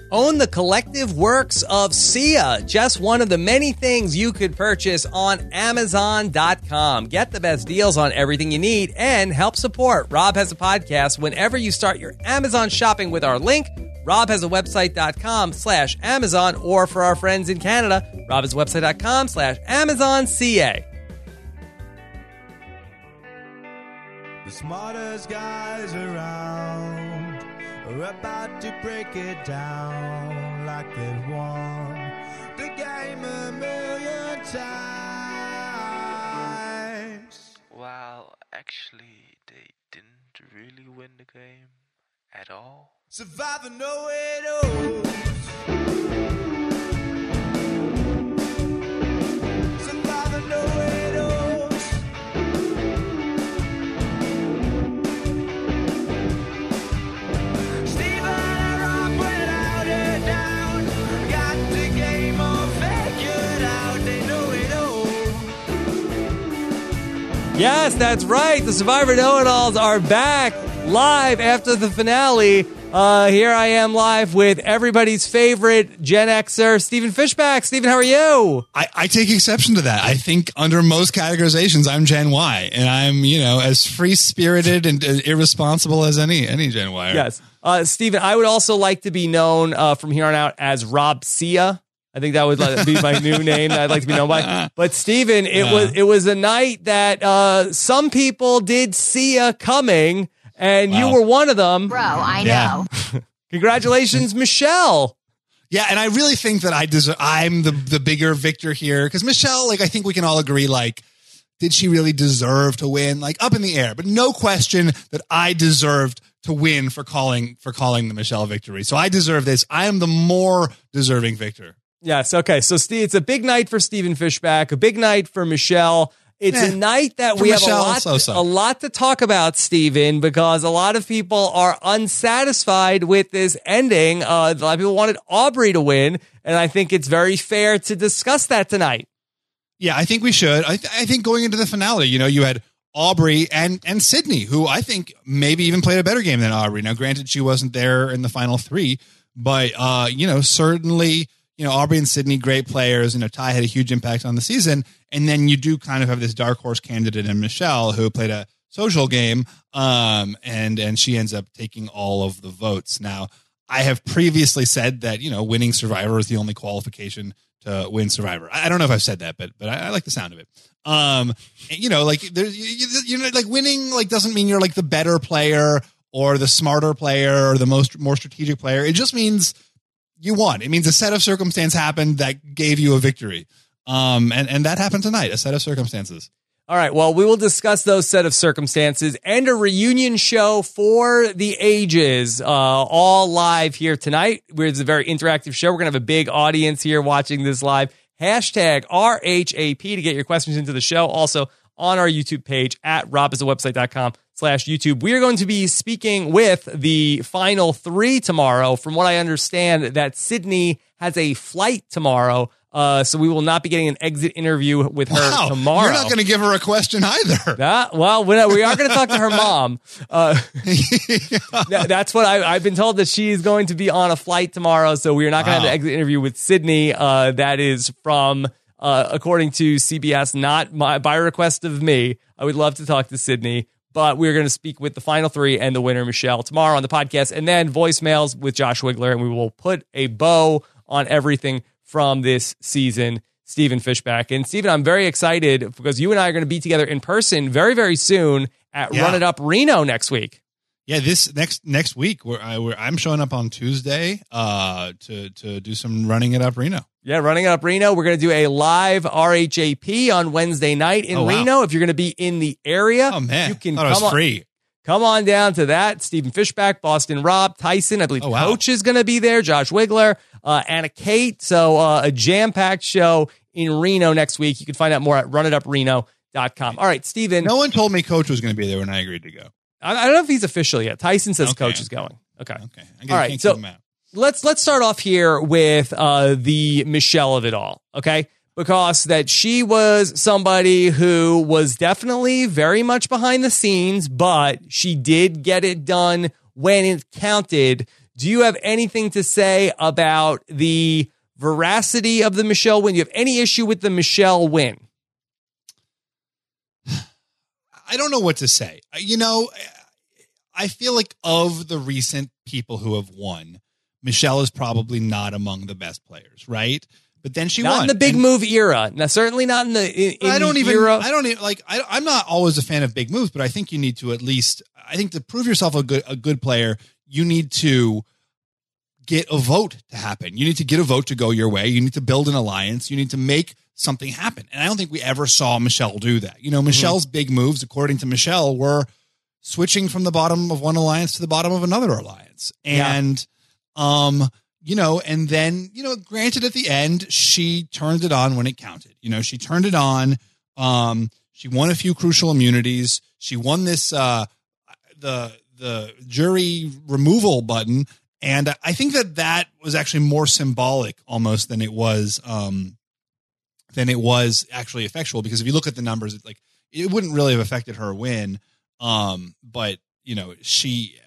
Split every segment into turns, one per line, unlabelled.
Own the collective works of Sia, just one of the many things you could purchase on Amazon.com. Get the best deals on everything you need and help support Rob Has a Podcast whenever you start your Amazon shopping with our link, robhasawebsite.com/Amazon, or for our friends in Canada, robhasawebsite.com/AmazonCA.
The smartest guys around are about to break it down like they've won the game a million times.
Well, actually, they didn't really win the game at all.
Survivor know it all. Survivor know it all.
Yes, that's right. The Survivor Know-It-Alls are back live after the finale. Here I am live with everybody's favorite Gen Xer, Stephen Fishback. Stephen, how are you?
I take exception to that. I think under most categorizations, I'm Gen Y, and I'm, as free-spirited and irresponsible as any Gen Y.
Yes. Stephen, I would also like to be known from here on out as Rob Sia. I think that would be my new name that I'd like to be known by. But Stephen, it was a night that some people did see coming, and you were one of them.
Bro, I know.
Congratulations, Michelle.
Yeah, and I really think that I'm the bigger victor here, because Michelle, I think we can all agree, did she really deserve to win? Up in the air, but no question that I deserved to win for calling the Michelle victory. So I deserve this. I am the more deserving victor.
Yes. Okay. So, Steve, it's a big night for Stephen Fishback, a big night for Michelle. It's a night that we
Michelle,
have a lot to talk about, Stephen, because a lot of people are unsatisfied with this ending. A lot of people wanted Aubrey to win, and I think it's very fair to discuss that tonight.
Yeah, I think we should. I think going into the finale, you had Aubrey and Sydney, who I think maybe even played a better game than Aubrey. Now, granted, she wasn't there in the final three, but, certainly... Aubrey and Sydney, great players. Ty had a huge impact on the season. And then you do kind of have this dark horse candidate in Michelle, who played a social game, and she ends up taking all of the votes. Now, I have previously said that, winning Survivor is the only qualification to win Survivor. I don't know if I've said that, but I like the sound of it. Winning, doesn't mean you're the better player or the smarter player or the more strategic player. It just means you won. It means a set of circumstances happened that gave you a victory. And that happened tonight, a set of circumstances.
All right. Well, we will discuss those set of circumstances and a reunion show for the ages, all live here tonight. It's a very interactive show. We're going to have a big audience here watching this live. Hashtag RHAP to get your questions into the show. Also on our YouTube page at robhasawebsite.com/YouTube. We are going to be speaking with the final three tomorrow. From what I understand, that Sydney has a flight tomorrow. So we will not be getting an exit interview with her tomorrow.
You're not going to give her a question either.
We are going to talk to her mom. That's what I've been told, that she is going to be on a flight tomorrow. So we are not going to have an exit interview with Sydney. That is from... according to CBS, not by request of me. I would love to talk to Sydney, but we're going to speak with the final three and the winner, Michelle, tomorrow on the podcast, and then voicemails with Josh Wigler, and we will put a bow on everything from this season, Stephen Fishback. And Stephen, I'm very excited because you and I are going to be together in person very, very soon at Run It Up Reno next week.
Yeah, this next week I'm showing up on Tuesday to do some Running It Up Reno.
Yeah, Running It Up Reno. We're going to do a live RHAP on Wednesday night in Reno. If you're going to be in the area,
you can free.
Come on down to that. Stephen Fishback, Boston Rob, Tyson, I believe Coach is going to be there, Josh Wigler, Anna Kate. So a jam-packed show in Reno next week. You can find out more at runitupreno.com. All right, Stephen.
No one told me Coach was going to be there when I agreed to go.
I don't know if he's official yet. Tyson says Coach is going. Okay. All right, so let's start off here with the Michelle of it all, okay? Because that she was somebody who was definitely very much behind the scenes, but she did get it done when it counted Do you have anything to say about the veracity of the Michelle win? Do you have any issue with the Michelle win?
I don't know what to say. I feel like of the recent people who have won, Michelle is probably not among the best players, right? But then she
Not
won.
in the big move era. Now, certainly not in the era.
I'm not always a fan of big moves, but I think you need to to prove yourself a good player, you need to get a vote to happen. You need to get a vote to go your way. You need to build an alliance. You need to make something happen. And I don't think we ever saw Michelle do that. Michelle's big moves, according to Michelle, were switching from the bottom of one alliance to the bottom of another alliance. And, and then, granted at the end, she turned it on when it counted. She turned it on. She won a few crucial immunities. She won this, the jury removal button. And I think that was actually more symbolic almost than it was actually effectual, because if you look at the numbers, it wouldn't really have affected her win. But she,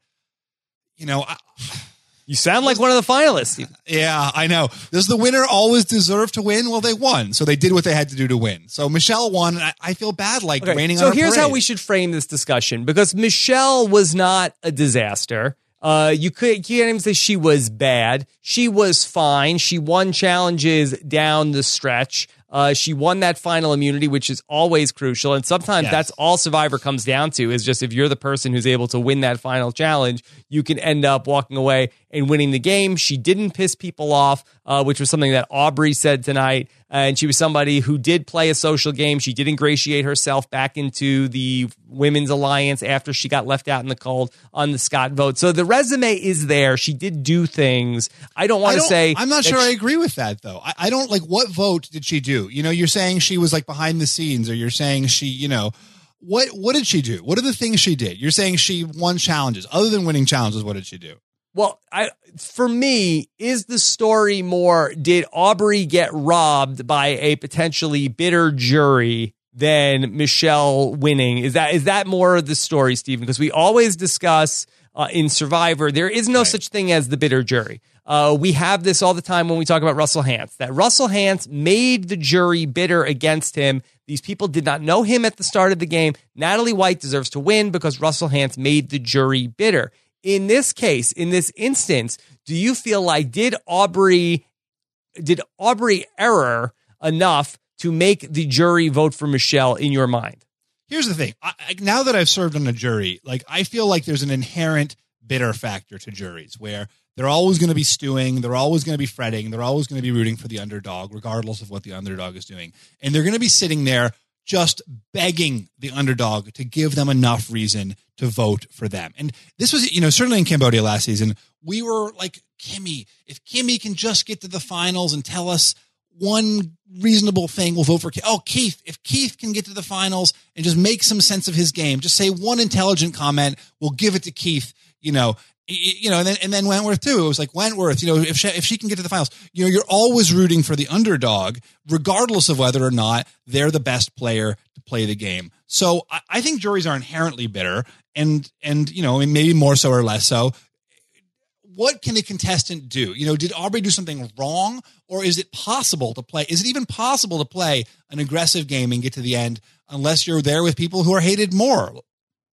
you sound like one of the finalists.
Yeah, I know. Does the winner always deserve to win? Well, they won, so they did what they had to do to win. So Michelle won. And I feel bad, raining on her
So here's
parade.
how we should frame this discussion, because Michelle was not a disaster. You can't even say she was bad. She was fine. She won challenges down the stretch. She won that final immunity, which is always crucial. And sometimes that's all Survivor comes down to, is just if you're the person who's able to win that final challenge, you can end up walking away and winning the game. She didn't piss people off, which was something that Aubrey said tonight. And she was somebody who did play a social game. She did ingratiate herself back into the Women's Alliance after she got left out in the cold on the Scott vote. So the resume is there. She did do things. I don't want to say...
I'm not sure I agree with that, though. I don't what vote did she do? You're saying she was behind the scenes, or you're saying she, what did she do? What are the things she did? You're saying she won challenges. Other than winning challenges, what did she do?
Well, for me, is the story more, did Aubrey get robbed by a potentially bitter jury than Michelle winning? Is that more of the story, Stephen? Because we always discuss in Survivor, there is no such thing as the bitter jury. We have this all the time when we talk about Russell Hantz, that Russell Hantz made the jury bitter against him. These people did not know him at the start of the game. Natalie White deserves to win because Russell Hantz made the jury bitter. In this case, in this instance, do you feel like did Aubrey error enough to make the jury vote for Michelle in your mind?
Here's the thing. Now that I've served on a jury, I feel like there's an inherent bitter factor to juries where they're always going to be stewing. They're always going to be fretting. They're always going to be rooting for the underdog, regardless of what the underdog is doing. And they're going to be sitting there just begging the underdog to give them enough reason to vote for them. And this was, certainly in Cambodia last season, we were like, Kimmy, if Kimmy can just get to the finals and tell us one reasonable thing, we'll vote for Keith. Oh, Keith, if Keith can get to the finals and just make some sense of his game, just say one intelligent comment, we'll give it to Keith, and then Wentworth too. It was like Wentworth, if she can get to the finals, you're always rooting for the underdog, regardless of whether or not they're the best player to play the game. So I think juries are inherently bitter and maybe more so or less so. What can a contestant do? Did Aubrey do something wrong, or is it possible to play? Is it even possible to play an aggressive game and get to the end unless you're there with people who are hated more?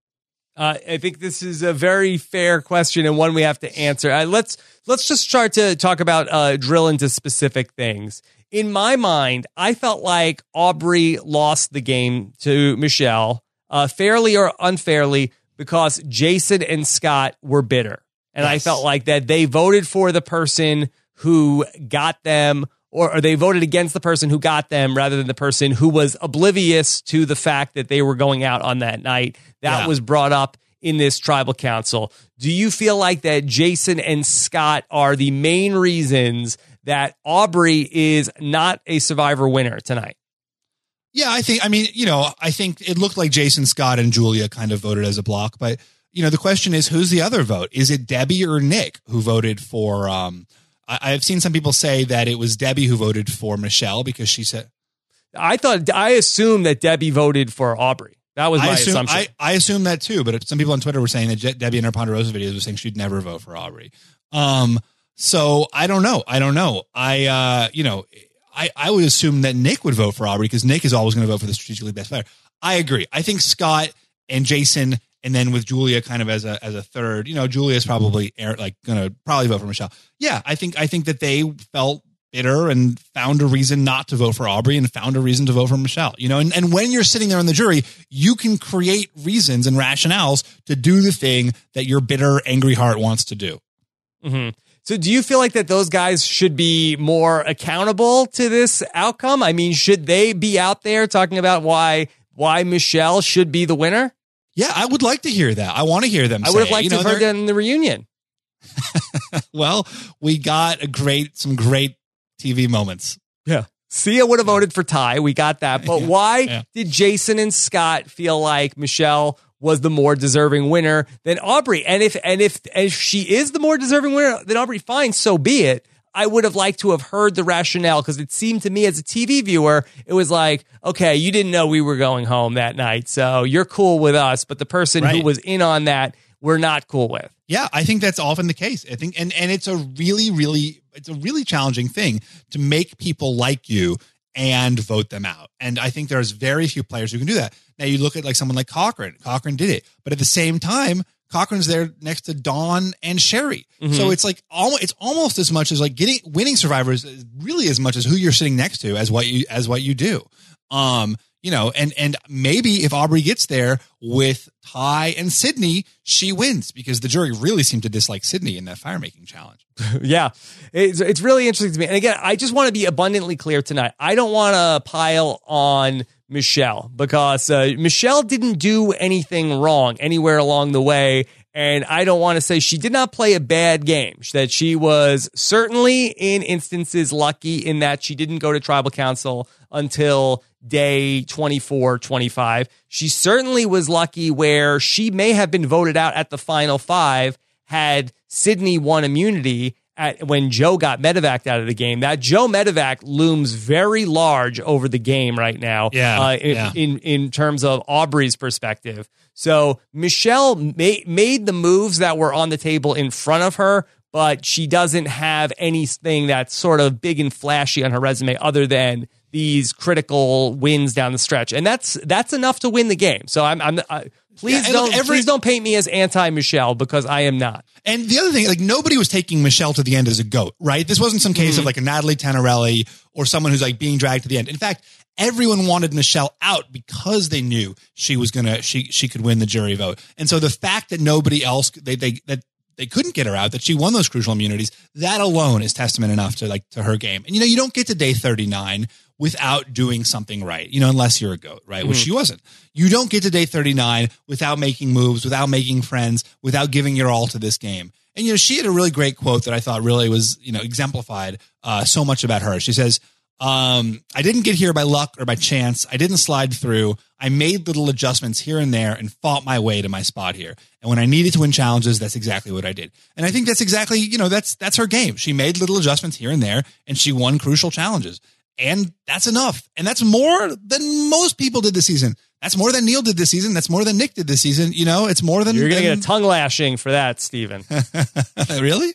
I think this is a very fair question and one we have to answer. Let's just start to talk about drill into specific things. In my mind, I felt like Aubrey lost the game to Michelle, fairly or unfairly, because Jason and Scott were bitter. And yes. I felt like that they voted for the person who got them, or they voted against the person who got them rather than the person who was oblivious to the fact that they were going out on that night. That was brought up in this tribal council. Do you feel like that Jason and Scott are the main reasons that Aubrey is not a Survivor winner tonight?
Yeah, I think it looked like Jason, Scott, and Julia kind of voted as a block, but the question is, who's the other vote? Is it Debbie or Nick who voted for, I've seen some people say that it was Debbie who voted for Michelle because she said,
I assumed that Debbie voted for Aubrey That was my assumption.
I assume that too, but some people on Twitter were saying that Debbie in her Ponderosa videos was saying she'd never vote for Aubrey. So I don't know. I would assume that Nick would vote for Aubrey because Nick is always going to vote for the strategically best player. I agree. I think Scott and Jason, and then with Julia kind of as a third, Julia's probably going to probably vote for Michelle. Yeah. I think that they felt bitter and found a reason not to vote for Aubrey and found a reason to vote for Michelle, and when you're sitting there on the jury, you can create reasons and rationales to do the thing that your bitter, angry heart wants to do.
Mm-hmm. So do you feel like that those guys should be more accountable to this outcome? I mean, should they be out there talking about why Michelle should be the winner?
Yeah, I would like to hear that. I want to hear them.
I would have liked to have heard that in the reunion.
Well, we got some great TV moments.
Yeah. Sia would have voted for Ty. We got that. But why did Jason and Scott feel like Michelle was the more deserving winner than Aubrey? And if she is the more deserving winner than Aubrey, fine, so be it. I would have liked to have heard the rationale because it seemed to me as a TV viewer, it was like, okay, you didn't know we were going home that night, so you're cool with us, but the person who was in on that, we're not cool with.
Yeah, I think that's often the case. I think, and it's a really challenging thing to make people like you and vote them out. And I think there's very few players who can do that. Now you look at like someone like Cochran. Cochran did it, but at the same time, Cochran's there next to Dawn and Sherry. Mm-hmm. So it's like it's almost as much as like winning Survivors is really as much as who you're sitting next to as what you do. And maybe if Aubrey gets there with Ty and Sydney, she wins because the jury really seemed to dislike Sydney in that fire making challenge.
Yeah, it's really interesting to me. And again, I just want to be abundantly clear tonight. I don't want to pile on Michelle because Michelle didn't do anything wrong anywhere along the way. And I don't want to say she did not play a bad game, that she was certainly in instances lucky in that she didn't go to tribal council until day 24, 25. She certainly was lucky where she may have been voted out at the final 5 had Sydney won immunity when Joe got medevaced out of the game. That Joe medevac looms very large over the game right now. In terms of Aubrey's perspective. So Michelle made the moves that were on the table in front of her, but she doesn't have anything that's sort of big and flashy on her resume other than these critical wins down the stretch. And that's enough to win the game. So please don't paint me as anti-Michelle because I am not.
And the other thing, like nobody was taking Michelle to the end as a GOAT, right? This wasn't some case of like a Natalie Tanarelli or someone who's like being dragged to the end. In fact, everyone wanted Michelle out because they knew she could win the jury vote. And so the fact that nobody else, they couldn't get her out, that she won those crucial immunities, that alone is testament enough to her game. And, you don't get to day 39 without doing something right, unless you're a GOAT, right? Which she wasn't. You don't get to day 39 without making moves, without making friends, without giving your all to this game. And, she had a really great quote that I thought really was, exemplified so much about her. She says, I didn't get here by luck or by chance. I didn't slide through. I made little adjustments here and there and fought my way to my spot here. And when I needed to win challenges, that's exactly what I did. And I think that's exactly, that's her game. She made little adjustments here and there and she won crucial challenges. And that's enough. And that's more than most people did this season. That's more than Neil did this season. That's more than Nick did this season. It's more than...
You're going to get a tongue lashing for that, Steven.
Really?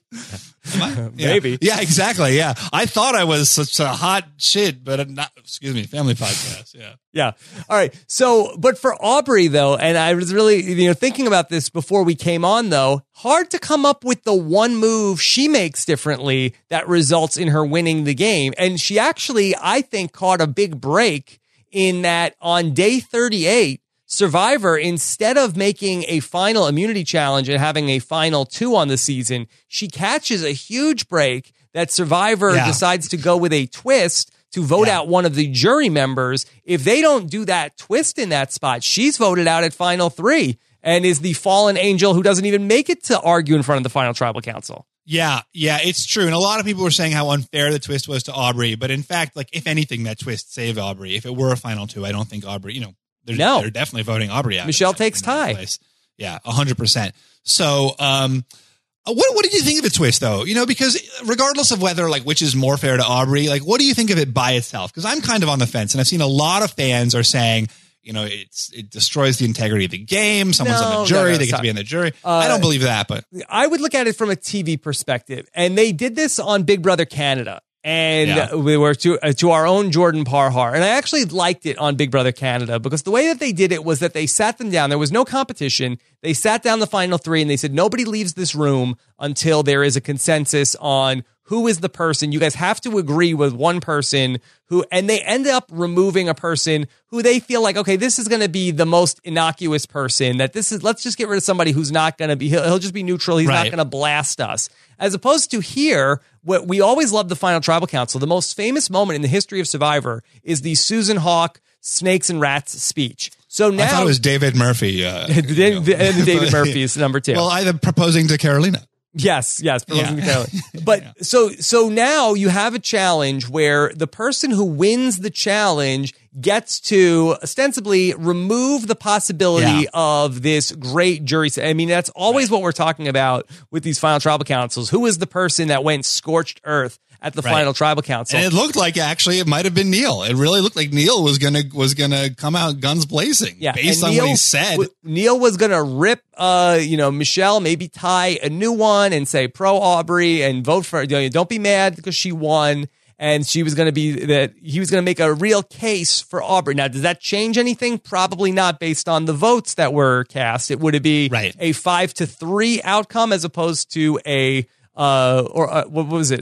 Maybe.
Yeah, exactly. Yeah. I thought I was such a hot shit, but not, family podcast. Yeah.
Yeah. All right. So, but for Aubrey though, and I was really, thinking about this before we came on though, hard to come up with the one move she makes differently that results in her winning the game. And she actually, I think, caught a big break in that on day 38, Survivor, instead of making a final immunity challenge and having a final 2 on the season, she catches a huge break that Survivor decides to go with a twist to vote out one of the jury members. If they don't do that twist in that spot, she's voted out at final 3 and is the fallen angel who doesn't even make it to argue in front of the final tribal council.
Yeah, it's true. And a lot of people were saying how unfair the twist was to Aubrey. But in fact, like, if anything, that twist saved Aubrey. If it were a final 2, I don't think Aubrey, they're definitely voting Aubrey out.
Michelle takes Ty.
Yeah, 100%. So, what did you think of the twist, though? Because regardless of whether, like, which is more fair to Aubrey, like, what do you think of it by itself? Because I'm kind of on the fence. And I've seen a lot of fans are saying, it destroys the integrity of the game. Someone's on the jury. They get to be on the jury. I don't believe that, but
I would look at it from a TV perspective. And they did this on Big Brother Canada. And we were to our own Jordan Parhar. And I actually liked it on Big Brother Canada because the way that they did it was that they sat them down. There was no competition. They sat down the final three and they said, nobody leaves this room until there is a consensus on who is the person. You guys have to agree with one person and they end up removing a person who they feel like, okay, this is going to be the most innocuous person let's just get rid of somebody who's not going to be, he'll just be neutral. He's not going to blast us. As opposed to here, what we always love the final tribal council. The most famous moment in the history of Survivor is the Susan Hawk Snakes and Rats speech. So now
I thought it was David Murphy.
David Murphy is number 2.
Well, either proposing to Carolina.
Yes. But so now you have a challenge where the person who wins the challenge gets to ostensibly remove the possibility of this great jury. I mean, that's always what we're talking about with these final tribal councils. Who is the person that went scorched earth at the final tribal council?
And it looked like actually it might have been Neil. It really looked like Neil was gonna come out guns blazing. Yeah, based on what he said.
Neil was gonna rip Michelle, maybe tie a new one and say pro Aubrey and vote for don't be mad because she won. And he was going to make a real case for Aubrey. Now, does that change anything? Probably not based on the votes that were cast. It would be a 5-3 outcome as opposed to a, what was it?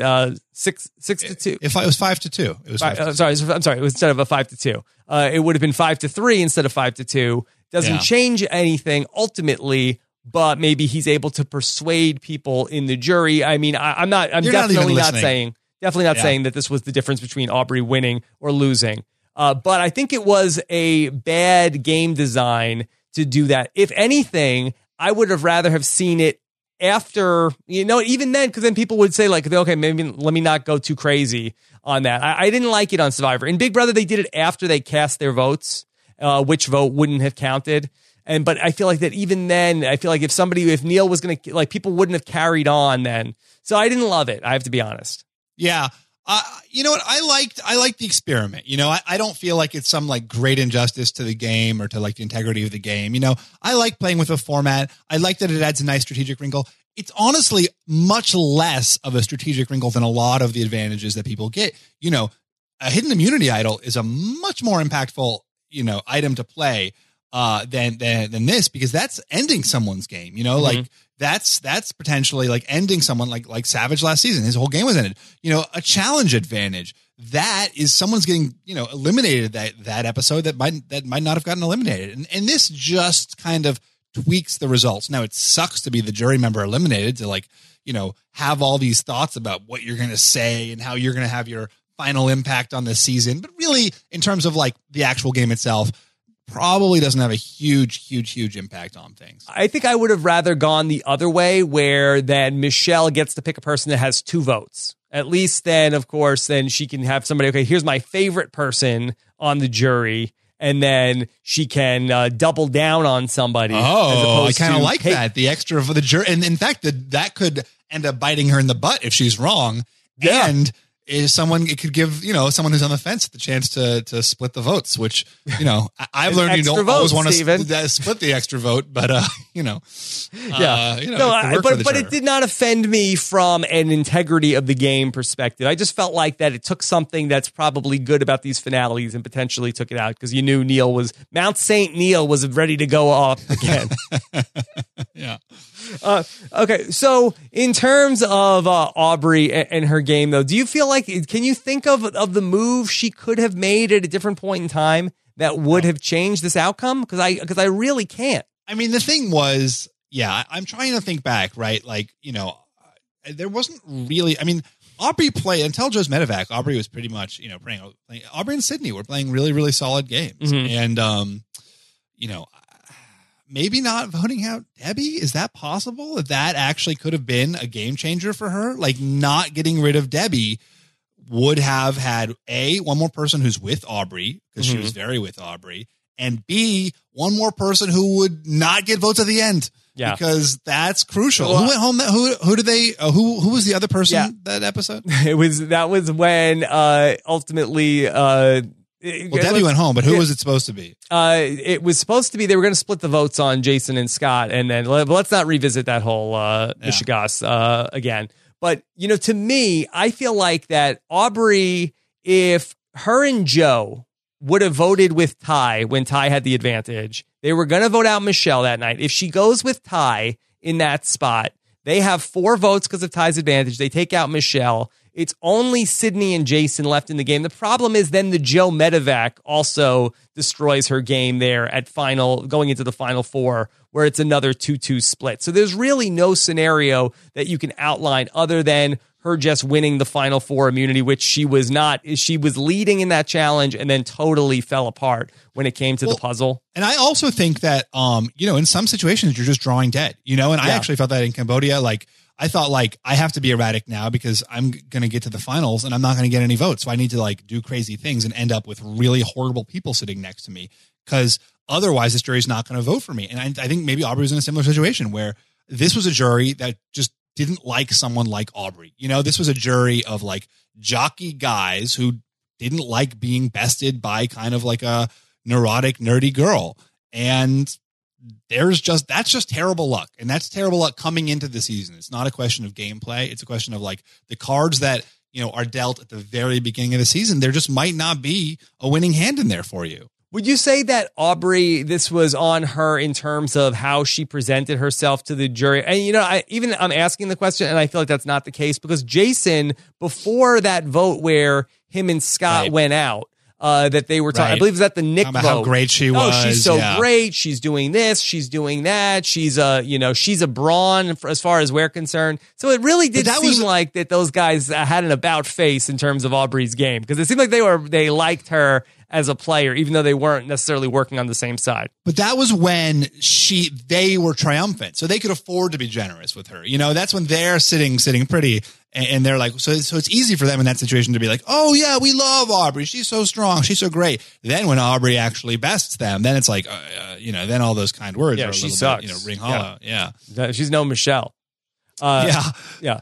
6-2.
If it was 5-2, it was 5-2.
I'm sorry. It was instead of a 5-2. It would have been 5-3 instead of 5-2. Doesn't change anything ultimately, but maybe he's able to persuade people in the jury. I mean, I'm definitely not saying. Definitely not saying that this was the difference between Aubrey winning or losing. But I think it was a bad game design to do that. If anything, I would have rather have seen it after, even then, because then people would say like, okay, maybe let me not go too crazy on that. I didn't like it on Survivor. In Big Brother, they did it after they cast their votes, which vote wouldn't have counted. But I feel like that even then, I feel like if Neil was going to, people wouldn't have carried on then. So I didn't love it. I have to be honest.
Yeah. You know what? I liked the experiment. I don't feel like it's some like great injustice to the game or to like the integrity of the game. I like playing with a format. I like that it adds a nice strategic wrinkle. It's honestly much less of a strategic wrinkle than a lot of the advantages that people get. A hidden immunity idol is a much more impactful, item to play than this, because that's ending someone's game. Like that's potentially like ending someone like Savage last season. His whole game was ended. A challenge advantage, that is someone's getting eliminated that episode that might not have gotten eliminated, and this just kind of tweaks the results. Now it sucks to be the jury member eliminated, to have all these thoughts about what you're going to say and how you're going to have your final impact on this season, but really in terms of like the actual game itself, probably doesn't have a huge impact on things.
I think I would have rather gone the other way, where then Michelle gets to pick a person that has 2 votes. At least then, of course, then she can have somebody, okay, here's my favorite person on the jury, and then she can double down on somebody.
Oh, I kind of like that. The extra for the jury. And in fact, that could end up biting her in the butt if she's wrong. Yeah. And it could give, someone who's on the fence the chance to split the votes, which, I've learned you don't always want to split the extra vote, but,
but it did not offend me from an integrity of the game perspective. I just felt like that it took something that's probably good about these finales and potentially took it out, because you knew Mount St. Neil was ready to go off again.
Yeah.
Okay, so in terms of Aubrey and her game, though, do you feel like, can you think of the move she could have made at a different point in time that would have changed this outcome? Because I really can't.
I mean, the thing was, I'm trying to think back, right? Like, there wasn't really, I mean, Aubrey played until Joe's Medevac. Aubrey was pretty much, playing. Aubrey and Sydney were playing really, really solid games, and maybe not voting out Debbie. Is that possible? That actually could have been a game changer for her. Like, not getting rid of Debbie would have had one more person who's with Aubrey, because she was very with Aubrey, and B, one more person who would not get votes at the end. Yeah, because that's crucial. Well, who went home? Who did they? Who was the other person that episode?
That was when ultimately
Well, Debbie went home, but who was it supposed to be?
It was supposed to be they were going to split the votes on Jason and Scott, and then let's not revisit that whole Michigas again. But to me, I feel like that Aubrey, if her and Joe would have voted with Ty when Ty had the advantage, they were going to vote out Michelle that night. If she goes with Ty in that spot, they have 4 votes because of Ty's advantage. They take out Michelle. It's only Sydney and Jason left in the game. The problem is then the Joe Medevac also destroys her game there at going into the final 4, where it's another 2-2 split. So there's really no scenario that you can outline other than her just winning the final 4 immunity, which she was not. She was leading in that challenge and then totally fell apart when it came to the puzzle.
And I also think that, in some situations you're just drawing dead, and I actually felt that in Cambodia. Like, I thought, like, I have to be erratic now because I'm going to get to the finals and I'm not going to get any votes. So I need to, like, do crazy things and end up with really horrible people sitting next to me, because otherwise this jury's not going to vote for me. And I think maybe Aubrey was in a similar situation where this was a jury that just didn't like someone like Aubrey. This was a jury of, like, jockey guys who didn't like being bested by kind of like a neurotic, nerdy girl. And that's just terrible luck. And that's terrible luck coming into the season. It's not a question of gameplay. It's a question of, like, the cards that, are dealt at the very beginning of the season. There just might not be a winning hand in there for you.
Would you say that Aubrey, this was on her in terms of how she presented herself to the jury? And, I'm asking the question, and I feel like that's not the case, because Jason, before that vote where him and Scott went out, that they were talking, I believe it was at the Nick vote.
How great she was.
Oh, she's so great. She's doing this. She's doing that. She's she's a brawn as far as we're concerned. So it really did seem like that those guys had an about face in terms of Aubrey's game, because it seemed like they liked her as a player, even though they weren't necessarily working on the same side.
But that was when they were triumphant, so they could afford to be generous with her. That's when they're sitting pretty, and they're like, so it's easy for them in that situation to be like, oh yeah, we love Aubrey, she's so strong, she's so great. Then when Aubrey actually bests them, then it's like, then all those kind words are a
she
little
sucks.
bit, ring hollow. Yeah.
She's no Michelle.
Yeah.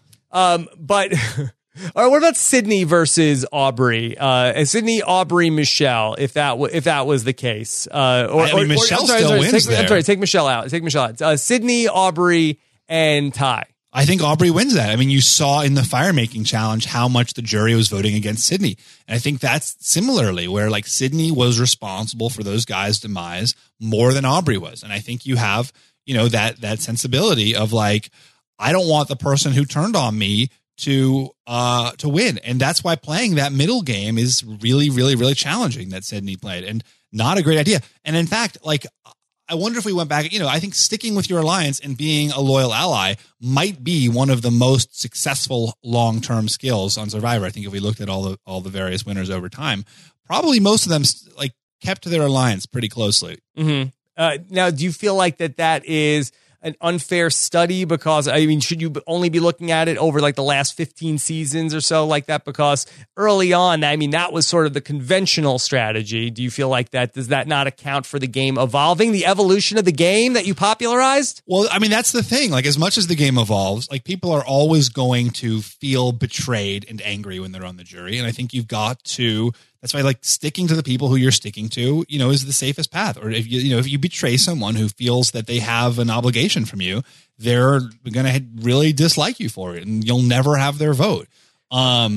But. All right, what about Sydney versus Aubrey? Sydney, Aubrey, Michelle, if that was the case.
Michelle still wins there.
I'm sorry, take Michelle out. Sydney, Aubrey, and Ty.
I think Aubrey wins that. I mean, you saw in the fire-making challenge how much the jury was voting against Sydney. And I think that's similarly where, like, Sydney was responsible for those guys' demise more than Aubrey was. And I think you have, that sensibility of, like, I don't want the person who turned on me to win. And that's why playing that middle game is really, really, really challenging that Sydney played, and not a great idea. And in fact, like, I wonder if we went back, I think sticking with your alliance and being a loyal ally might be one of the most successful long-term skills on Survivor. I think if we looked at all the various winners over time, probably most of them like kept to their alliance pretty closely.
Mm-hmm. Now, do you feel like that is an unfair study? Because, I mean, should you only be looking at it over like the last 15 seasons or so like that? Because early on, I mean, that was sort of the conventional strategy. Do you feel like does that not account for the game evolving, the evolution of the game that you popularized?
Well, I mean, that's the thing. Like, as much as the game evolves, like, people are always going to feel betrayed and angry when they're on the jury. And I think you've got to, that's why, like, sticking to the people who you're sticking to, is the safest path. Or if if you betray someone who feels that they have an obligation from you, they're going to really dislike you for it, and you'll never have their vote. I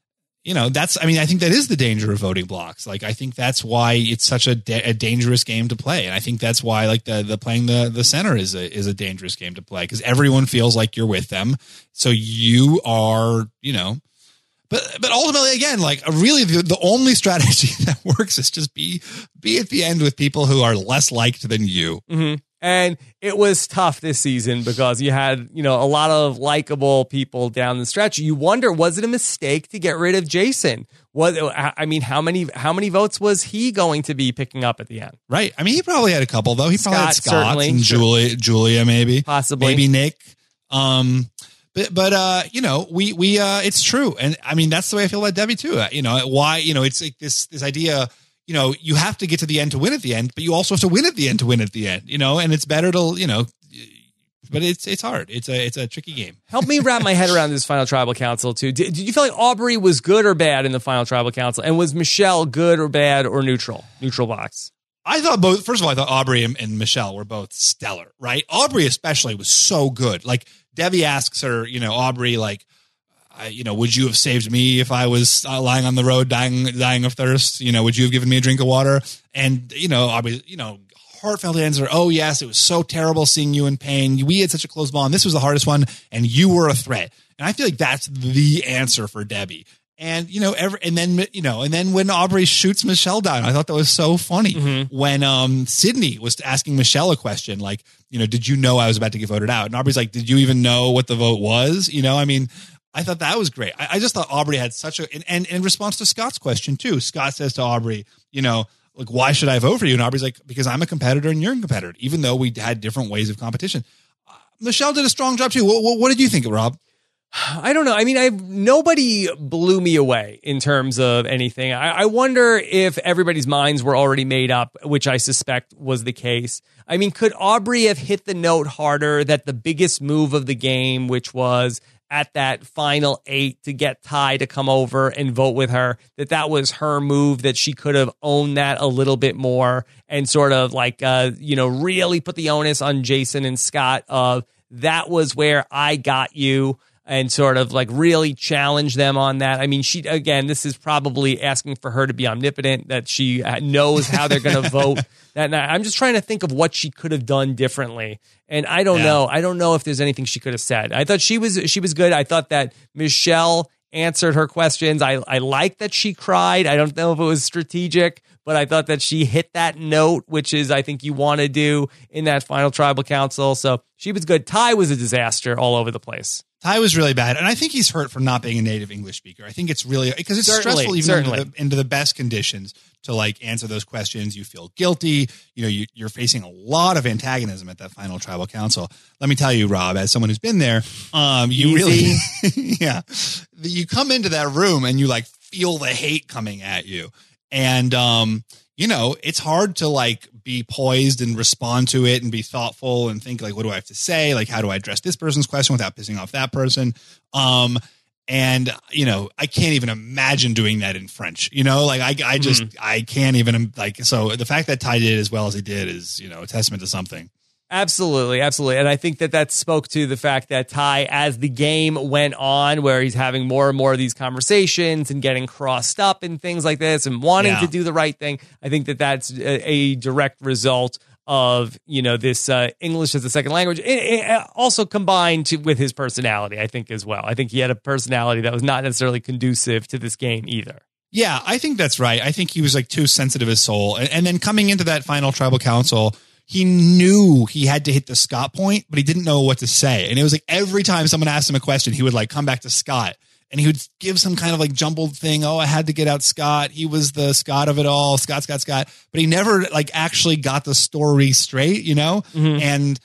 think that is the danger of voting blocks. Like, I think that's why it's such a dangerous game to play. And I think that's why, like, the playing the center is a dangerous game to play, because everyone feels like you're with them. So you are, But ultimately, again, like, really the only strategy that works is just be at the end with people who are less liked than you.
Mm-hmm. And it was tough this season because you had, a lot of likable people down the stretch. You wonder, was it a mistake to get rid of Jason? How many votes was he going to be picking up at the end?
Right. I mean, he probably had a couple, though. He probably had Scott
certainly.
And Julia, maybe.
Possibly.
Maybe Nick. But it's true. And I mean, that's the way I feel about Debbie too. It's like this idea, you have to get to the end to win at the end, but you also have to win at the end to win at the end, and it's better to, but it's hard. It's a tricky game.
Help me wrap my head around this final tribal council too. Did you feel like Aubrey was good or bad in the final tribal council? And was Michelle good or bad or neutral? Neutral box.
I thought both. First of all, I thought Aubrey and Michelle were both stellar, right? Aubrey especially was so good. Like Debbie asks her, Aubrey, like, would you have saved me if I was lying on the road dying of thirst? Would you have given me a drink of water? And Aubrey, heartfelt answer. Oh yes, it was so terrible seeing you in pain. We had such a close bond. This was the hardest one, and you were a threat. And I feel like that's the answer for Debbie. And and then when Aubrey shoots Michelle down, I thought that was so funny.
Mm-hmm.
When Sydney was asking Michelle a question like, did you know I was about to get voted out? And Aubrey's like, did you even know what the vote was? I thought that was great. I just thought Aubrey had such and in response to Scott's question too, Scott says to Aubrey, like, why should I vote for you? And Aubrey's like, because I'm a competitor and you're a competitor, even though we had different ways of competition. Michelle did a strong job too. What did you think, Rob?
I don't know. I mean, nobody blew me away in terms of anything. I wonder if everybody's minds were already made up, which I suspect was the case. I mean, could Aubrey have hit the note harder that the biggest move of the game, which was at that final 8 to get Ty to come over and vote with her, that was her move, that she could have owned that a little bit more and sort of like, really put the onus on Jason and Scott of that was where I got you, and sort of like really challenge them on that. I mean, this is probably asking for her to be omnipotent, that she knows how they're going to vote that night. I'm just trying to think of what she could have done differently. And I don't know. I don't know if there's anything she could have said. I thought she was good. I thought that Michelle answered her questions. I like that she cried. I don't know if it was strategic, but I thought that she hit that note, which is, I think, you want to do in that final tribal council. So she was good. Ty was a disaster all over the place.
Ty was really bad, and I think he's hurt for not being a native English speaker. I think it's really because it's stressful even into the best conditions to like answer those questions. You feel guilty. You're facing a lot of antagonism at that final tribal council. Let me tell you, Rob, as someone who's been there, you really, yeah, you come into that room and you like feel the hate coming at you, and it's hard to like be poised and respond to it and be thoughtful and think like, what do I have to say? Like, how do I address this person's question without pissing off that person? And I can't even imagine doing that in French, I can't even so the fact that Ty did as well as he did is, a testament to something.
Absolutely. Absolutely. And I think that spoke to the fact that Ty, as the game went on, where he's having more and more of these conversations and getting crossed up and things like this and wanting to do the right thing. I think that's a direct result of, this English as a second language. It also combined with his personality, I think, as well. I think he had a personality that was not necessarily conducive to this game either.
Yeah, I think that's right. I think he was like too sensitive his soul. And then coming into that final tribal council, he knew he had to hit the Scott point, but he didn't know what to say. And it was like every time someone asked him a question, he would like come back to Scott and he would give some kind of like jumbled thing. Oh, I had to get out Scott. He was the Scott of it all. Scott. But he never like actually got the story straight, Mm-hmm. And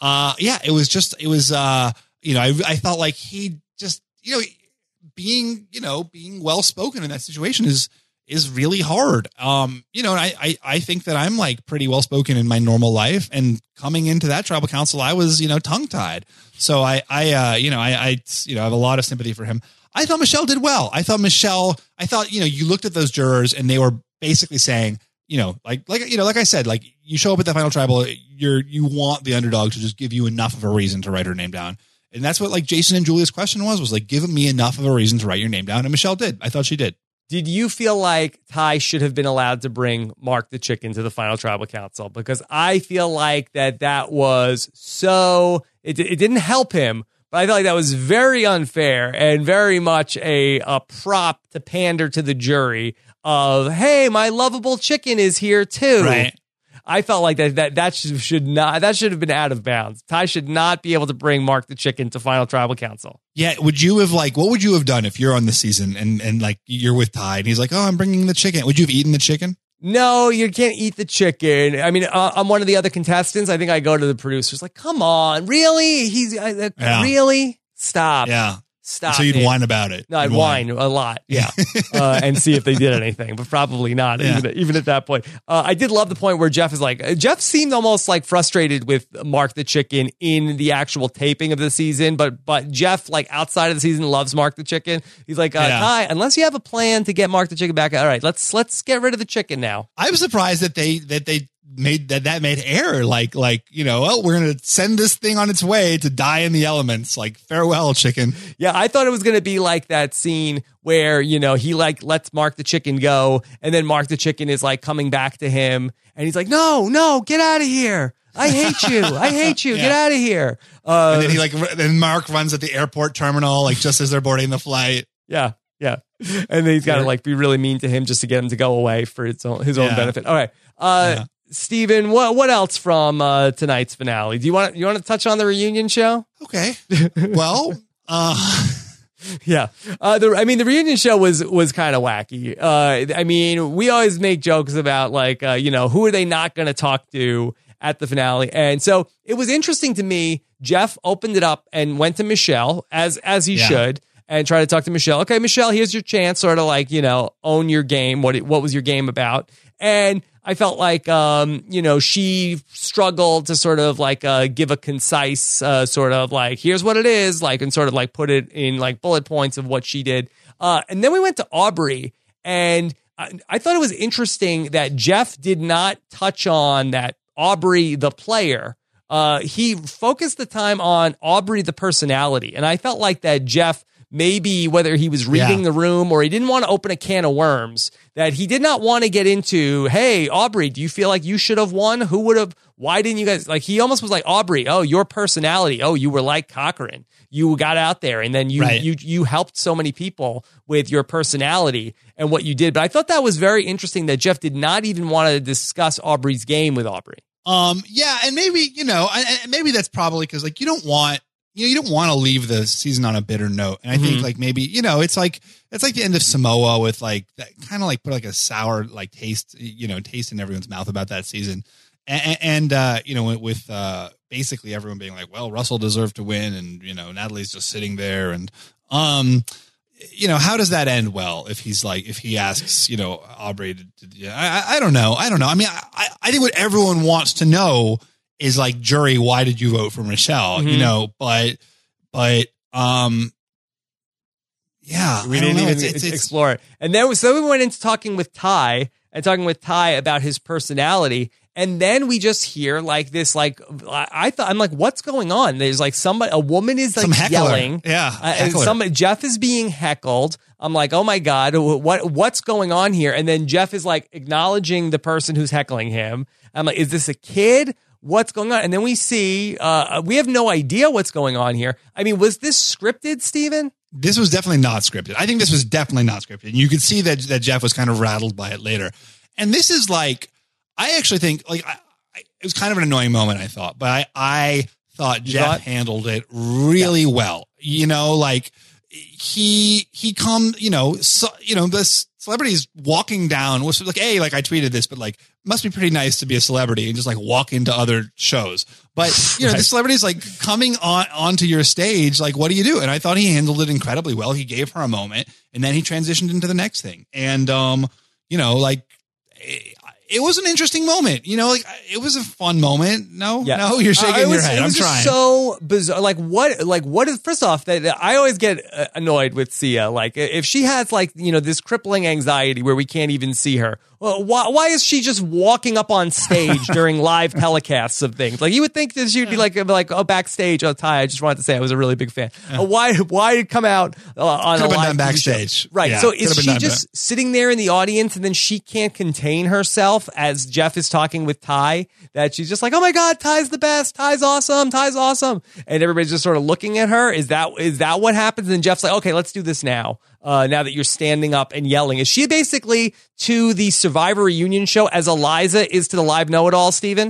I felt like he just, being well spoken in that situation is really hard. And I think that I'm like pretty well spoken in my normal life, and coming into that tribal council, I was, tongue tied. So I have a lot of sympathy for him. I thought Michelle did well. I thought, you looked at those jurors and they were basically saying, like I said, like you show up at that final tribal, you want the underdog to just give you enough of a reason to write her name down. And that's what like Jason and Julia's question was like, give me enough of a reason to write your name down. And Michelle did. I thought she did.
Did you feel like Ty should have been allowed to bring Mark the Chicken to the final tribal council? Because I feel like that was so, it didn't help him, but I feel like that was very unfair and very much a prop to pander to the jury of, hey, my lovable chicken is here too.
Right.
I felt like that should have been out of bounds. Ty should not be able to bring Mark the Chicken to final tribal council.
Yeah. Would you have what would you have done if you're on the season and like you're with Ty and he's like, oh, I'm bringing the chicken. Would you have eaten the chicken?
No, you can't eat the chicken. I mean, I'm one of the other contestants. I think I go to the producers like, come on, really? Really? Stop.
Yeah.
Stop
So you'd
it.
whine about it.
No, I'd
You'd
whine a lot, yeah, and see if they did anything, but probably not, even at that point. I did love the point where Jeff is like, Jeff seemed almost like frustrated with Mark the Chicken in the actual taping of the season, but Jeff, like outside of the season, loves Mark the Chicken. He's like, Ty, unless you have a plan to get Mark the Chicken back, all right, let's get rid of the chicken now.
I was surprised that they made air like we're gonna send this thing on its way to die in the elements, like farewell chicken.
Yeah, I thought it was gonna be like that scene where he like lets Mark the Chicken go, and then Mark the Chicken is like coming back to him, and he's like, no, get out of here. I hate you. Get out of here.
And then then Mark runs at the airport terminal, like just as they're boarding the flight.
Yeah. And then he's got to like be really mean to him just to get him to go away for his own benefit. All right. Steven, what else from tonight's finale? Do you want to touch on the reunion show?
Okay. Well,
yeah. The reunion show was kind of wacky. We always make jokes about like, who are they not going to talk to at the finale? And so it was interesting to me. Jeff opened it up and went to Michelle as he should, and try to talk to Michelle. Okay, Michelle, here's your chance, sort of like, own your game. What was your game about? And I felt like, she struggled to sort of like give a concise sort of like, here's what it is, like, and sort of like put it in like bullet points of what she did. And then we went to Aubrey, and I thought it was interesting that Jeff did not touch on that Aubrey, the player. He focused the time on Aubrey, the personality. And I felt like that Jeff, maybe whether he was reading the room or he didn't want to open a can of worms, that he did not want to get into, hey, Aubrey, do you feel like you should have won? Who would have? Why didn't you guys? Like, he almost was like, Aubrey, oh, your personality. Oh, you were like Cochran. You got out there, and then you helped so many people with your personality and what you did. But I thought that was very interesting that Jeff did not even want to discuss Aubrey's game with Aubrey.
And maybe, maybe that's probably because like you don't want to leave the season on a bitter note. And I think like maybe, it's like the end of Samoa with like that kind of like put like a sour like taste in everyone's mouth about that season. And with basically everyone being like, well, Russell deserved to win. And, Natalie's just sitting there. And, how does that end well if he asks, Aubrey, I don't know. I mean, I think what everyone wants to know is like, jury, why did you vote for Michelle? But
we didn't even explore it. And then we went into talking with Ty about his personality. And then we just hear like this, like, I'm like, what's going on? There's like a woman is like yelling.
Yeah.
Jeff is being heckled. I'm like, oh my God, what's going on here? And then Jeff is like acknowledging the person who's heckling him. I'm like, is this a kid? What's going on? And then we see, we have no idea what's going on here. I mean, was this scripted, Steven?
This was definitely not scripted. I think this was definitely not scripted. You could see that Jeff was kind of rattled by it later. And this is like, I actually think like it was kind of an annoying moment, I thought, but I thought Jeff handled it really well. Like he come, this celebrity's walking down was like, like I tweeted this, but like must be pretty nice to be a celebrity and just like walk into other shows. But the celebrity's like coming onto your stage. Like, what do you do? And I thought he handled it incredibly well. He gave her a moment and then he transitioned into the next thing. And, it was an interesting moment, it was a fun moment. No, you're shaking your head. I'm trying.
So bizarre. What is, first off, that I always get annoyed with Sia. Like if she has like, this crippling anxiety where we can't even see her. Well, why is she just walking up on stage during live telecasts of things? Like you would think that she'd be like, oh, backstage. Oh, Ty, I just wanted to say I was a really big fan. Why come out on a live
backstage?
Show? Right.
Yeah,
so is she just sitting there in the audience and then she can't contain herself as Jeff is talking with Ty, that she's just like, oh my God, Ty's the best. Ty's awesome. And everybody's just sort of looking at her. Is that what happens? And Jeff's like, okay, let's do this now. Now that you're standing up and yelling. Is she basically to the Survivor reunion show as Eliza is to the Live Know-It-All, Steven?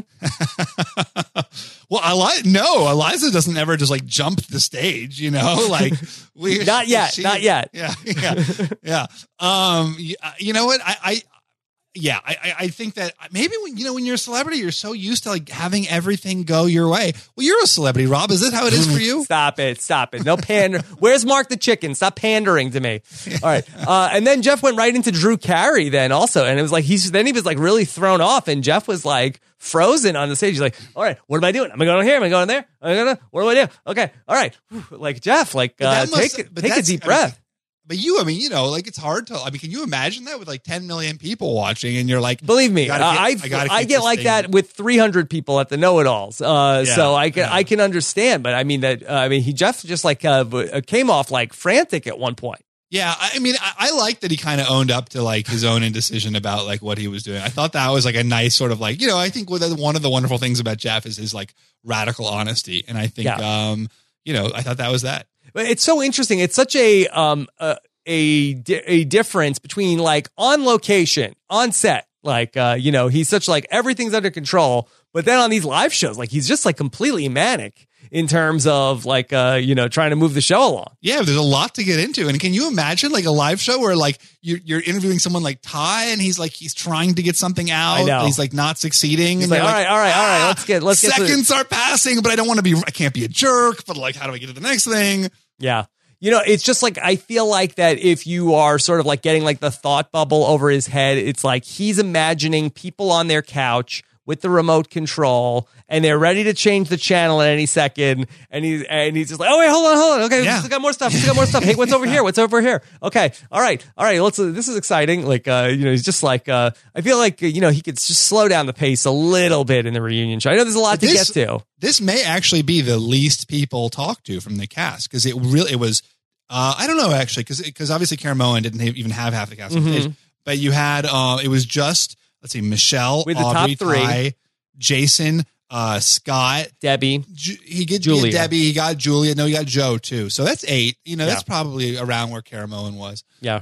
Well, Eliza doesn't ever just like jump the stage, like
not yet.
Yeah. You know what? yeah, I think that maybe when you're a celebrity, you're so used to like having everything go your way. Well, you're a celebrity, Rob. Is that how it is for you?
Stop it. No pander. Where's Mark the Chicken? Stop pandering to me. All right. And then Jeff went right into Drew Carey then also. And it was like, he was like really thrown off. And Jeff was like frozen on the stage. He's like, all right, what am I doing? Am I going here? Am I going there? What do I do? Okay. All right. Like Jeff, like take a deep breath.
But like it's hard to. I mean, can you imagine that with like 10 million people watching, and you're like,
believe me, I get like that with 300 people at the Know-It-Alls. So I can understand. But I mean Jeff just like came off like frantic at one point.
Yeah, I mean, I like that he kind of owned up to like his own indecision about like what he was doing. I thought that was like a nice sort of like, I think one of the wonderful things about Jeff is his like radical honesty, and I think I thought that was that.
It's so interesting. It's such a difference between like on location, on set, like he's such like everything's under control, but then on these live shows, like he's just like completely manic in terms of like trying to move the show along. Yeah,
there's a lot to get into, and can you imagine like a live show where like you're interviewing someone like Ty, and he's trying to get something out, and he's like not succeeding.
He's
and
like, all right, let's get
seconds are passing, but I can't be a jerk, but like how do I get to the next thing?
Yeah. It's just like, I feel like that if you are sort of like getting like the thought bubble over his head, it's like he's imagining people on their couch with the remote control, and they're ready to change the channel at any second. And he's just like, oh wait, hold on. Okay.
Yeah.
We still got more stuff. Hey, what's over here? Okay. All right. This is exciting. Like, he's just like, I feel like, he could just slow down the pace a little bit in the reunion show. I know there's a lot to get to.
This may actually be the least people talked to from the cast, because it was, I don't know actually, because obviously Karen Moen didn't even have half the cast on stage, but you had, it was just, let's see, Michelle,
with
Aubrey,
the top three.
Ty, Jason, Scott,
Debbie,
he get
Julia.
Debbie, he got Julia. No, he got Joe too. So that's 8. That's probably around where Karen Moen was.
Yeah.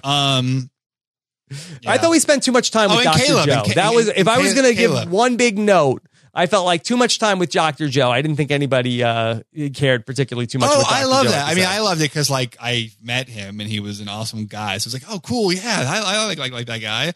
Yeah.
I thought we spent too much time with Dr.
Caleb,
Joe. If I was going to give one big note, I felt like too much time with Dr. Joe. I didn't think anybody cared particularly too much.
Oh,
with Dr.
I love
Joe
that. I mean, I loved it because like I met him and he was an awesome guy. So it's like, oh, cool, yeah, I like that guy.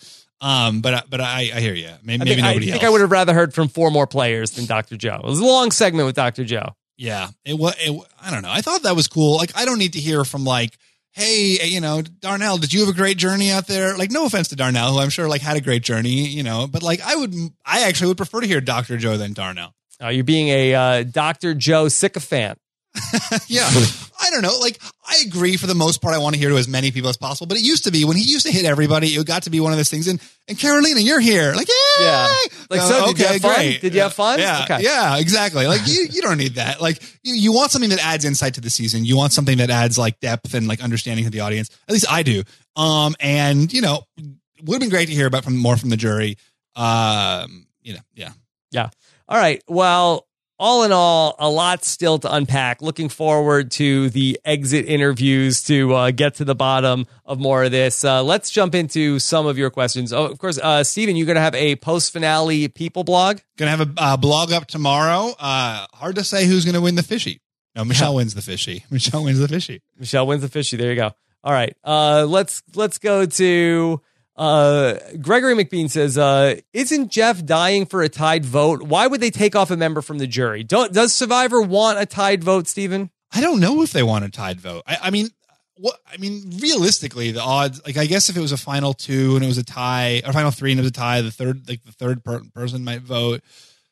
But I hear you. Maybe nobody else.
I think I would have rather heard from 4 more players than Dr. Joe. It was a long segment with Dr. Joe.
Yeah, it was. I don't know. I thought that was cool. Like, I don't need to hear from like, hey, Darnell, did you have a great journey out there? Like, no offense to Darnell, who I'm sure like had a great journey, but like I actually would prefer to hear Dr. Joe than Darnell.
You're being a Dr. Joe sycophant.
Yeah. I don't know. Like, I agree for the most part. I want to hear to as many people as possible. But it used to be when he used to hit everybody, it got to be one of those things. And Carolina, you're here. Like, yay!
Yeah. Like, so did you have fun?
Great.
Did you have fun?
Yeah.
Okay.
Yeah, exactly. Like, you don't need that. Like, you want something that adds insight to the season. You want something that adds like depth and like understanding to the audience. At least I do. And would have been great to hear about more from the jury. Yeah.
Yeah. All right. Well, all in all, a lot still to unpack. Looking forward to the exit interviews to get to the bottom of more of this. Let's jump into some of your questions. Oh, of course, Steven, you're going to have a post-finale people blog?
Going to have a blog up tomorrow. Hard to say who's going to win the fishy. No, Michelle wins the fishy. Michelle wins the fishy.
Michelle wins the fishy. There you go. All right. Let's go to... Gregory McBean says, isn't Jeff dying for a tied vote? Why would they take off a member from the jury? Does Survivor want a tied vote, Steven?
I don't know if they want a tied vote. I mean, realistically, the odds, like, I guess if it was a final 2 and it was a tie, or final 3 and it was a tie, the third person might vote.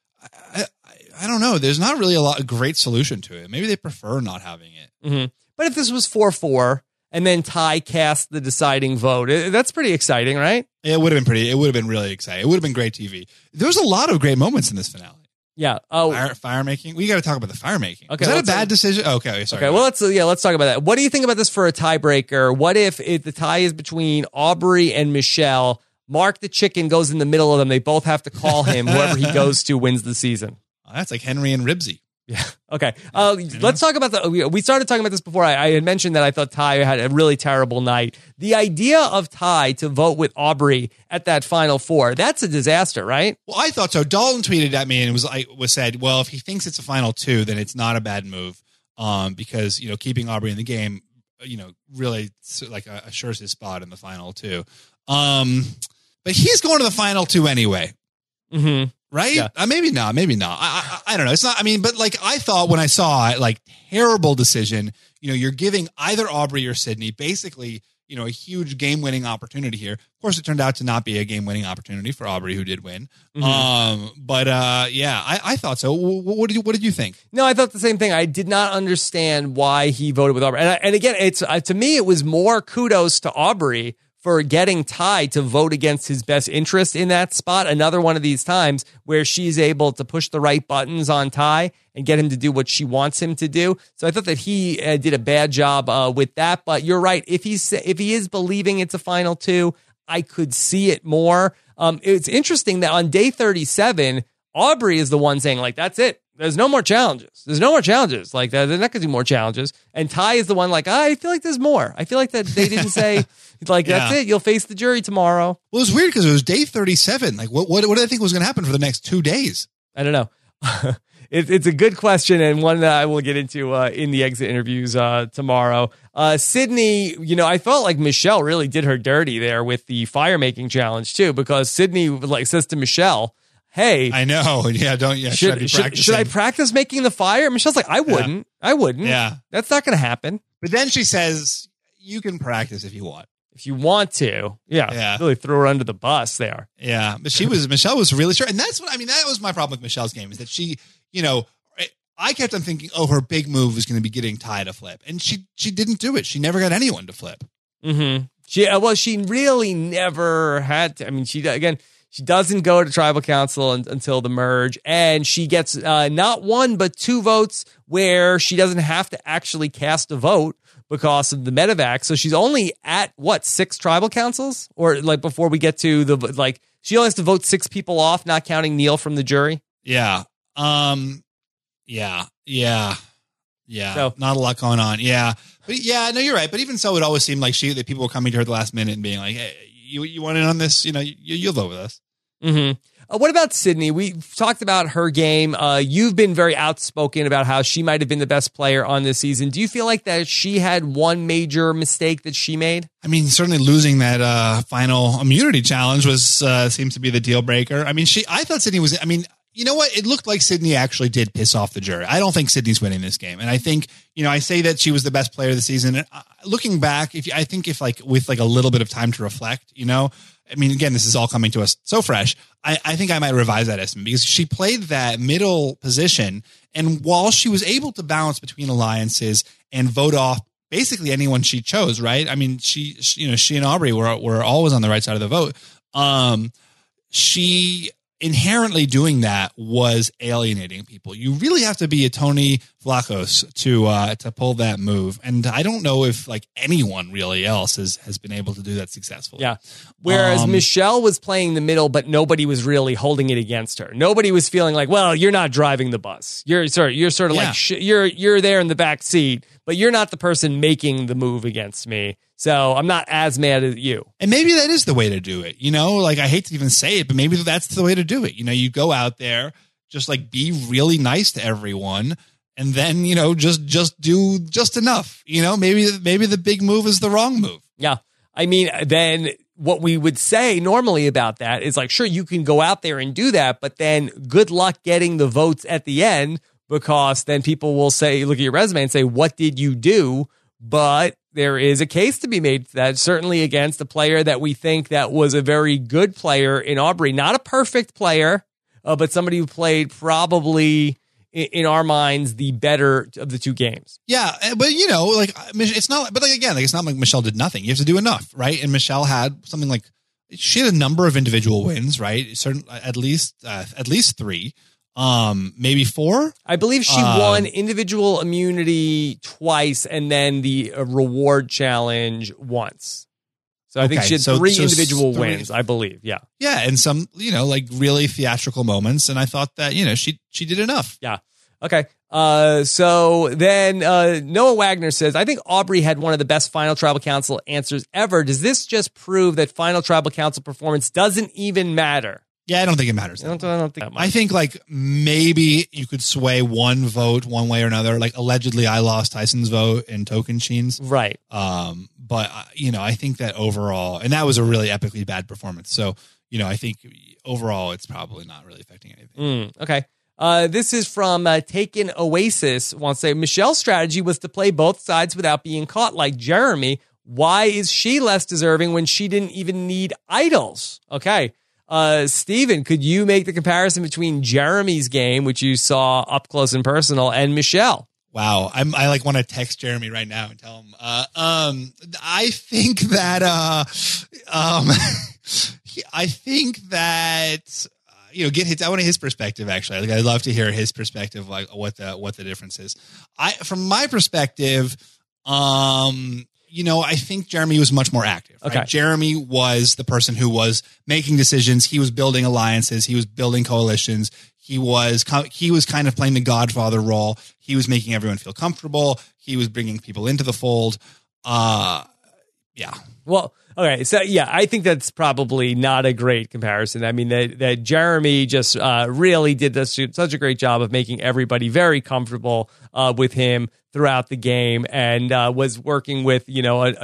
I don't know. There's not really a great solution to it. Maybe they prefer not having it.
Mm-hmm. But if this was 4-4, and then Ty cast the deciding vote, that's pretty exciting, right?
It would have been really exciting. It would have been great TV. There's a lot of great moments in this finale.
Yeah. Oh,
fire making. We got to talk about the fire making.
Okay,
was that a bad decision? Okay, sorry.
Okay, well, let's talk about that. What do you think about this for a tiebreaker? What if the tie is between Aubrey and Michelle? Mark the Chicken goes in the middle of them. They both have to call him. Whoever he goes to wins the season.
Oh, that's like Henry and Ribsy.
Yeah. Okay. Let's talk about we started talking about this before. I had mentioned that I thought Ty had a really terrible night. The idea of Ty to vote with Aubrey at that final 4, that's a disaster, right?
Well, I thought so. Dalton tweeted at me and was said, well, if he thinks it's a final 2, then it's not a bad move. Because, keeping Aubrey in the game, really like assures his spot in the final 2. But but he's going to the final 2 anyway.
Mm-hmm.
Right?
Yeah.
Maybe not. I don't know. It's not, I mean, but like I thought when I saw it, like terrible decision, you're giving either Aubrey or Sydney basically, a huge game winning opportunity here. Of course, it turned out to not be a game winning opportunity for Aubrey, who did win. But I thought so. What did you think?
No, I thought the same thing. I did not understand why he voted with Aubrey. And again, it's to me, it was more kudos to Aubrey for getting Ty to vote against his best interest in that spot. Another one of these times where she's able to push the right buttons on Ty and get him to do what she wants him to do. So I thought that he did a bad job with that. But you're right. If he is believing it's a final 2, I could see it more. It's interesting that on day 37, Aubrey is the one saying, like, that's it. There's no more challenges. Like, they're not going to do more challenges. And Ty is the one like, I feel like there's more. I feel like that they didn't say, like, that's it. You'll face the jury tomorrow.
Well, it was weird because it was day 37. Like, what did I think was going to happen for the next 2 days?
I don't know. It's a good question, and one that I will get into in the exit interviews tomorrow. Sydney, I felt like Michelle really did her dirty there with the fire making challenge too, because Sydney says to Michelle, hey,
I know. Yeah,
should I practice making the fire? Michelle's like, I wouldn't.
Yeah.
That's not going to happen.
But then she says, you can practice if you want.
If you want to. Yeah. Really throw her under the bus there.
Yeah. But Michelle was really sure. And that's that was my problem with Michelle's game, is that she, I kept on thinking, her big move was going to be getting Ty to flip. And she didn't do it. She never got anyone to flip.
Mm-hmm. She really never had to. I mean, she doesn't go to tribal council until the merge, and she gets not 1 but 2 votes where she doesn't have to actually cast a vote because of the medevac. So she's only at 6 tribal councils, or before we get to she only has to vote 6 people off, not counting Neil from the jury.
Yeah. Yeah. So, not a lot going on. Yeah. But yeah, no, you're right. But even so, it always seemed like that people were coming to her at the last minute and being like, hey, you want in on this? You'll vote with us.
Mm-hmm. What about Sydney? We talked about her game. You've been very outspoken about how she might have been the best player on this season. Do you feel like that she had one major mistake that she made?
I mean, certainly losing that final immunity challenge seems to be the deal breaker. I mean, I thought Sydney was, you know what? It looked like Sydney actually did piss off the jury. I don't think Sydney's winning this game. And I think, I say that she was the best player of the season. And looking back, with a little bit of time to reflect, again, this is all coming to us so fresh. I think I might revise that estimate, because she played that middle position. And while she was able to balance between alliances and vote off basically anyone she chose, right? I mean, she and Aubrey were always on the right side of the vote. She inherently doing that was alienating people. You really have to be a Tony Vlachos to pull that move, and I don't know if anyone really else has been able to do that successfully.
Yeah. Whereas Michelle was playing the middle, but nobody was really holding it against her. Nobody was feeling like, well, you're not driving the bus. You're sort of you're there in the back seat, but you're not the person making the move against me. So I'm not as mad at you.
And maybe that is the way to do it. I hate to even say it, but maybe that's the way to do it. You go out there, just be really nice to everyone, and then, just do just enough. Maybe the big move is the wrong move.
Yeah. I mean, then what we would say normally about that is sure, you can go out there and do that, but then good luck getting the votes at the end, because then people will say, look at your resume and say, what did you do? But there is a case to be made that certainly against a player that we think that was a very good player in Aubrey, not a perfect player, but somebody who played probably in our minds the better of the 2 games.
Yeah, but it's not. But it's not like Michelle did nothing. You have to do enough, right? And Michelle had something she had a number of individual wins, right? At least 3. Maybe 4.
I believe she won individual immunity twice, and then the reward challenge once. So I think she had 3 individual wins, I believe. Yeah.
Yeah. And some, really theatrical moments. And I thought that, she did enough.
Yeah. Okay. So then Noah Wagner says, I think Aubrey had one of the best final tribal council answers ever. Does this just prove that final tribal council performance doesn't even matter?
Yeah, I don't think it matters.
I don't think that much.
I think maybe you could sway one vote one way or another. Allegedly, I lost Tyson's vote in Tocantins.
Right.
But I think that overall, and that was a really epically bad performance. So, I think overall it's probably not really affecting anything.
Okay. This is from Taken Oasis. Wants to say Michelle's strategy was to play both sides without being caught like Jeremy. Why is she less deserving when she didn't even need idols? Okay. Steven, could you make the comparison between Jeremy's game, which you saw up close and personal, and Michelle?
Wow. I like want to text Jeremy right now and tell him, I think that, I want his perspective actually. Like, I'd love to hear his perspective, like what the difference is. From my perspective, I think Jeremy was much more active. Right?
Okay.
Jeremy was the person who was making decisions. He was building alliances. He was building coalitions. He was kind of playing the Godfather role. He was making everyone feel comfortable. He was bringing people into the fold. Yeah.
Well, okay. So, yeah, I think that's probably not a great comparison. I mean, that Jeremy just really did such a great job of making everybody very comfortable with him throughout the game, and was working with, had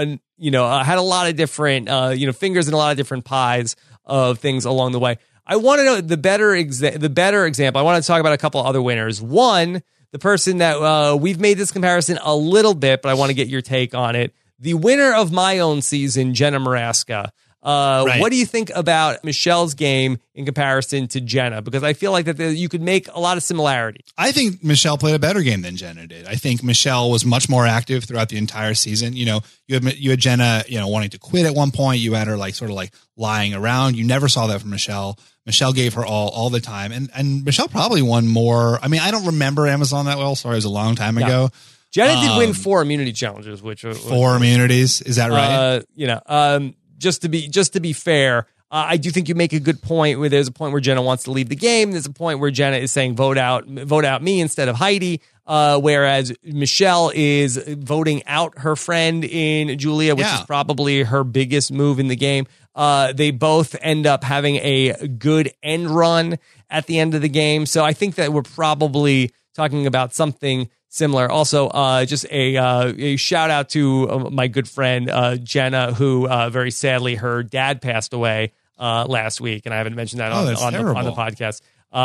a lot of different, fingers in a lot of different pies of things along the way. I want to know the better example. I want to talk about a couple other winners. One, the person that we've made this comparison a little bit, but I want to get your take on it. The winner of my own season, Jenna Maraska. Right. What do you think about Michelle's game in comparison to Jenna? Because I feel like that you could make a lot of similarity.
I think Michelle played a better game than Jenna did. I think Michelle was much more active throughout the entire season. You had Jenna, wanting to quit at one point. You had her sort of lying around. You never saw that from Michelle. Michelle gave her all the time. And Michelle probably won more. I mean, I don't remember Amazon that well. Sorry, it was a long time ago.
Jenna did win 4 immunity challenges, which was
4 immunities. Is that right? Just to be fair, I do think you make a good point where there's a point where Jenna wants to leave the game. There's a point where Jenna is saying, vote out me instead of Heidi. Whereas Michelle is voting out her friend in Julia, which is probably her biggest move in the game. They both end up having a good end run at the end of the game. So I think that we're probably talking about something similar. Also, just a shout out to my good friend Jenna, who very sadly her dad passed away last week, and I haven't mentioned that on the podcast.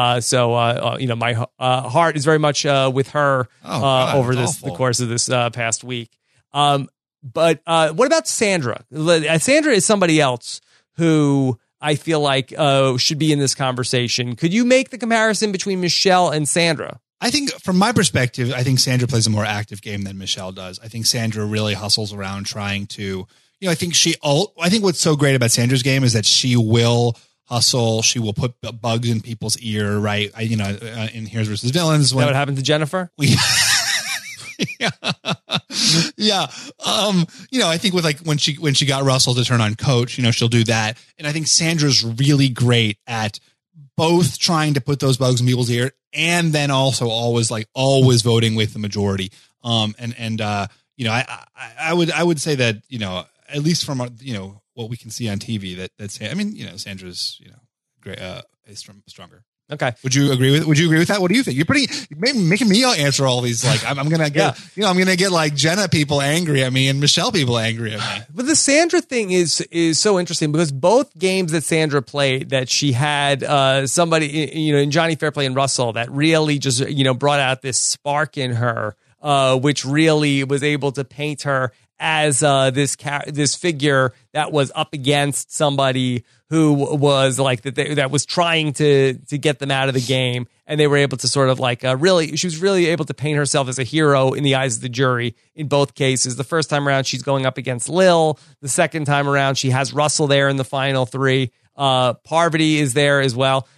My heart is very much with her over the course of this past week. But what about Sandra? Sandra is somebody else who I feel like should be in this conversation. Could you make the comparison between Michelle and Sandra? I think from my perspective, I think Sandra plays a more active game than Michelle does. I think Sandra really hustles around trying to, I think what's so great about Sandra's game is that she will hustle. She will put bugs in people's ear, right? In Heroes versus Villains.
Is that what happened to Jennifer?
Yeah. I think with when she got Russell to turn on Coach, she'll do that. And I think Sandra's really great at both trying to put those bugs in people's ear and then also always voting with the majority. I would say that, at least from what we can see on TV Sandra's, great, is stronger.
Okay.
Would you agree with that? What do you think? You're making me answer all these. I'm going to get, I'm going to get Jenna people angry at me and Michelle people angry at me.
But the Sandra thing is so interesting because both games that Sandra played, that she had somebody, in Johnny Fairplay and Russell that really just, brought out this spark in her, which really was able to paint her as this figure that was up against somebody who was that was trying to get them out of the game, and they were able to sort of she was really able to paint herself as a hero in the eyes of the jury in both cases. The first time around, she's going up against Lil. The second time around, she has Russell there in the final 3. Parvati is there as well.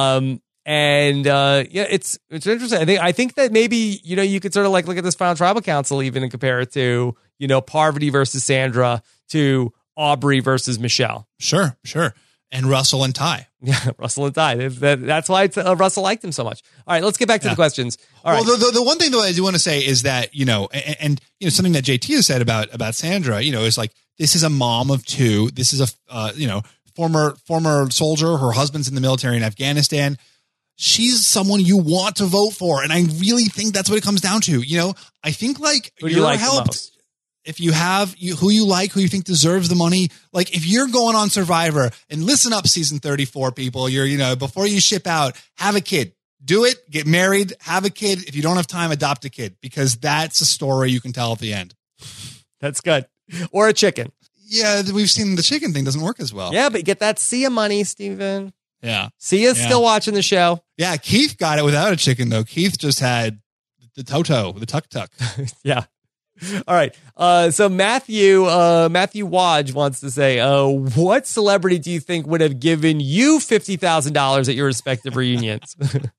It's interesting. I think that maybe, you could sort of look at this final tribal council even and compare it to, Parvati versus Sandra to Aubrey versus Michelle.
Sure. And Russell and Ty.
Yeah, Russell and Ty. That's why Russell liked him so much. All right, let's get back to the questions. All right.
Well, the one thing though I do want to say is that, and something that JT has said about Sandra, is this is a mom of 2. This is a, former soldier. Her husband's in the military in Afghanistan. She's someone you want to vote for. And I really think that's what it comes down to. I think
who do you like the most?
if you have who you like, who you think deserves the money, like if you're going on Survivor, and listen up, season 34 people, before you ship out, have a kid. Do it, get married, have a kid. If you don't have time, adopt a kid, because that's a story you can tell at the end.
That's good. Or a chicken.
Yeah, we've seen the chicken thing doesn't work as well.
Yeah, but get that Sia money, Steven.
Yeah.
Sia's still watching the show.
Yeah, Keith got it without a chicken, though. Keith just had the Toto, the tuk-tuk.
Yeah. All right. So Matthew Wadge wants to say, what celebrity do you think would have given you $50,000 at your respective reunions?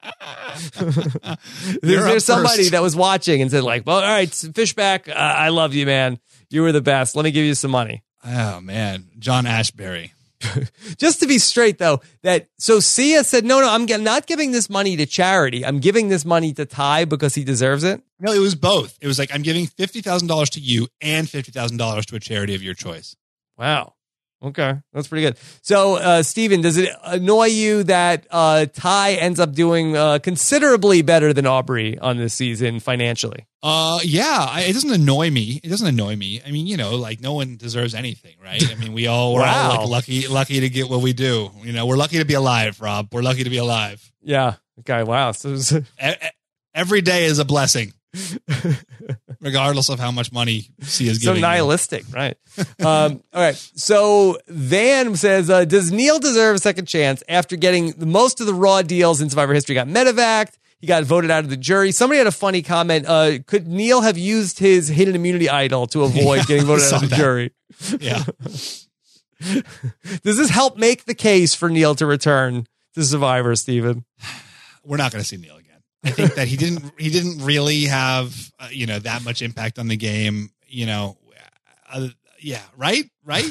There's somebody that was watching and said like, well, all right, Fishback, I love you, man. You were the best. Let me give you some money.
Oh, man. John Ashbery.
Just to be straight, though, so Sia said, no, I'm not giving this money to charity. I'm giving this money to Ty because he deserves it.
No, it was both. It was like, I'm giving $50,000 to you and $50,000 to a charity of your choice.
Wow. Okay. That's pretty good. So, Steven, does it annoy you that Ty ends up doing considerably better than Aubrey on this season financially?
Yeah, it doesn't annoy me. I mean, like no one deserves anything, right? I mean, we're all like lucky to get what we do. We're lucky to be alive, Rob. We're lucky to be alive.
Yeah. Okay. Wow. So
every day is a blessing, regardless of how much money C is giving.
So nihilistic, right? All right. So Van says, does Neil deserve a second chance after getting most of the raw deals in Survivor history? Got medevaced. He got voted out of the jury. Somebody had a funny comment. Could Neil have used his hidden immunity idol to avoid getting voted out of the jury?
Yeah.
Does this help make the case for Neil to return to Survivor, Steven?
We're not going to see Neil again. I think that he didn't really have that much impact on the game. Yeah, right.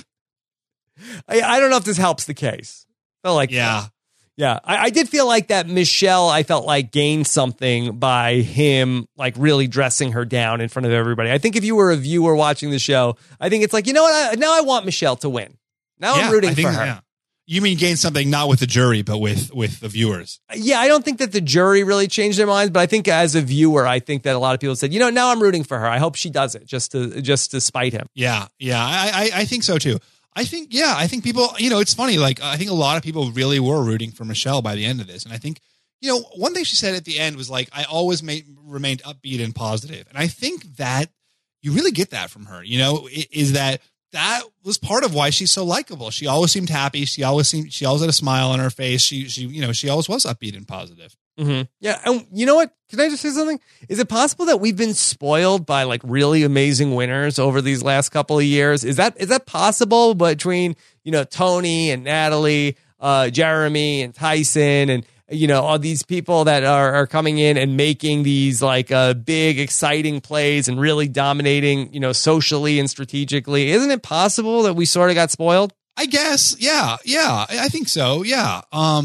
I don't know if this helps the case. Felt like Yeah, I did feel like that Michelle, I felt like gained something by him, like really dressing her down in front of everybody. I think if you were a viewer watching the show, I think it's like, you know what? Now I want Michelle to win. Now I'm rooting for her.
Yeah. You mean gain something not with the jury, but with the viewers?
Yeah, I don't think that the jury really changed their minds, but I think as a viewer, I think that a lot of people said, now I'm rooting for her. I hope she does it just to spite him.
Yeah, I think so too. I think people, it's funny. Like, I think a lot of people really were rooting for Michelle by the end of this. And I think, one thing she said at the end was like, I always remained upbeat and positive. And I think that you really get that from her, is that was part of why she's so likable. She always seemed happy. She always had a smile on her face. She always was upbeat and positive.
Mm-hmm. Yeah. And you know what? Can I just say something? Is it possible that we've been spoiled by like really amazing winners over these last couple of years? Is that possible between, Tony and Natalie, Jeremy and Tyson and, all these people that are coming in and making these like big, exciting plays and really dominating, socially and strategically? Isn't it possible that we sort of got spoiled?
I guess. Yeah. I think so. Yeah.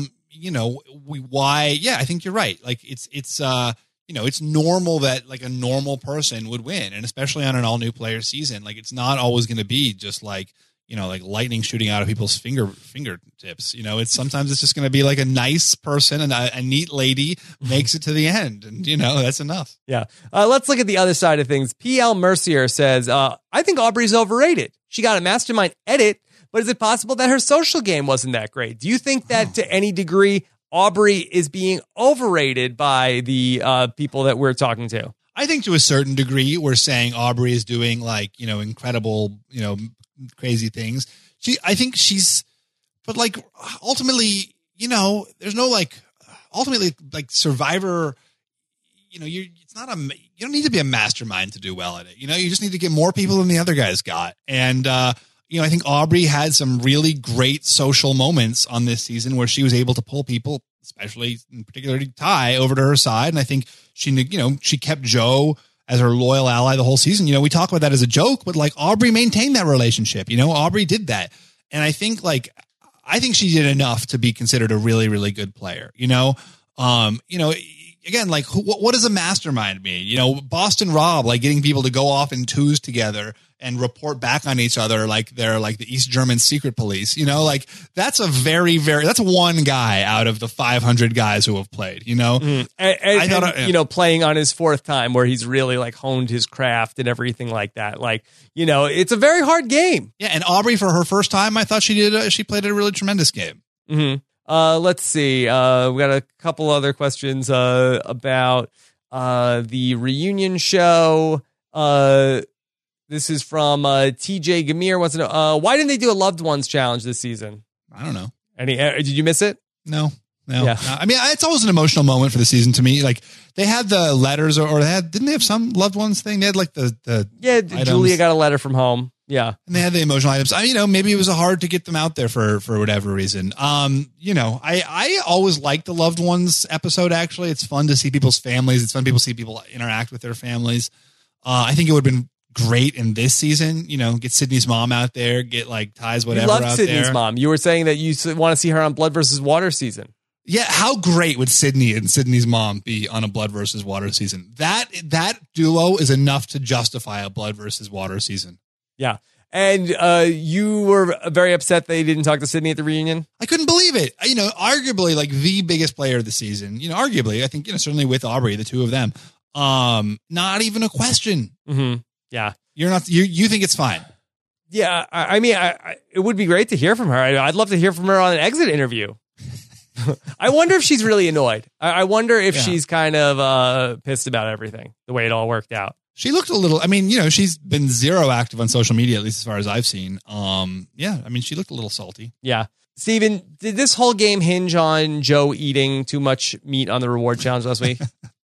I think you're right. Like it's normal that like a normal person would win. And especially on an all new player season, like it's not always going to be just like, like lightning shooting out of people's fingertips. It's sometimes it's just going to be like a nice person and a neat lady makes it to the end. And, that's enough.
Yeah. Let's look at the other side of things. PL Mercier says, I think Aubrey's overrated. She got a mastermind edit, but is it possible that her social game wasn't that great? Do you think that to any degree, Aubrey is being overrated by the people that we're talking to?
I think to a certain degree, we're saying Aubrey is doing like, incredible, crazy things. I think she's, but like ultimately, there's no like, ultimately like Survivor, you don't need to be a mastermind to do well at it. You just need to get more people than the other guys got. And, I think Aubrey had some really great social moments on this season where she was able to pull people, especially in particularly Ty, over to her side. And I think she kept Joe as her loyal ally the whole season. We talk about that as a joke, but like Aubrey maintained that relationship. Aubrey did that. And I think she did enough to be considered a really, really good player. Again, like what does a mastermind mean? Boston Rob, like getting people to go off in twos together and report back on each other like they're like the East German secret police. You know, like that's a that's one guy out of the 500 guys who have played, you know.
And, you know, playing on his fourth time where he's really like honed his craft and everything like that. Like, you know, it's a very hard game.
Yeah, and Aubrey for her first time, I thought she played a really tremendous game.
Let's see. We got a couple other questions about the reunion show. This is from TJ Gamir. Wants to know why didn't they do a loved ones challenge this season?
I don't know.
Did you miss it?
No.
Yeah.
I mean, it's always an emotional moment for the season to me. Like they had the letters, or didn't they have some loved ones thing? They had like the items.
Julia got a letter from home. Yeah,
and they had the emotional items. You know, maybe it was hard to get them out there for whatever reason. You know, I always like the loved ones episode. Actually, it's fun to see people's families. It's fun to see people interact with their families. I think it would have been great in this season. You know, get Sydney's mom out there, get like Ty's whatever.
You love
out
Sydney's
there.
mom. You were saying that you want to see her on Blood versus Water season.
Yeah, how great would Sydney and Sydney's mom be on a Blood versus Water season? That duo is enough to justify a Blood versus Water season.
Yeah. And you were very upset they didn't talk to Sydney at the reunion?
I couldn't believe it. You know, arguably like the biggest player of the season. You know, arguably, I think, you know, certainly with Aubrey, the two of them. Not even a question.
Mm-hmm. Yeah.
You think it's fine?
Yeah. I mean, it would be great to hear from her. I'd love to hear from her on an exit interview. I wonder if she's really annoyed. I wonder if she's kind of pissed about everything, the way it all worked out.
She looked a little, I mean, you know, she's been zero active on social media, at least as far as I've seen. Yeah, I mean, she looked a little salty.
Yeah. Steven, did this whole game hinge on Joe eating too much meat on the reward challenge last week?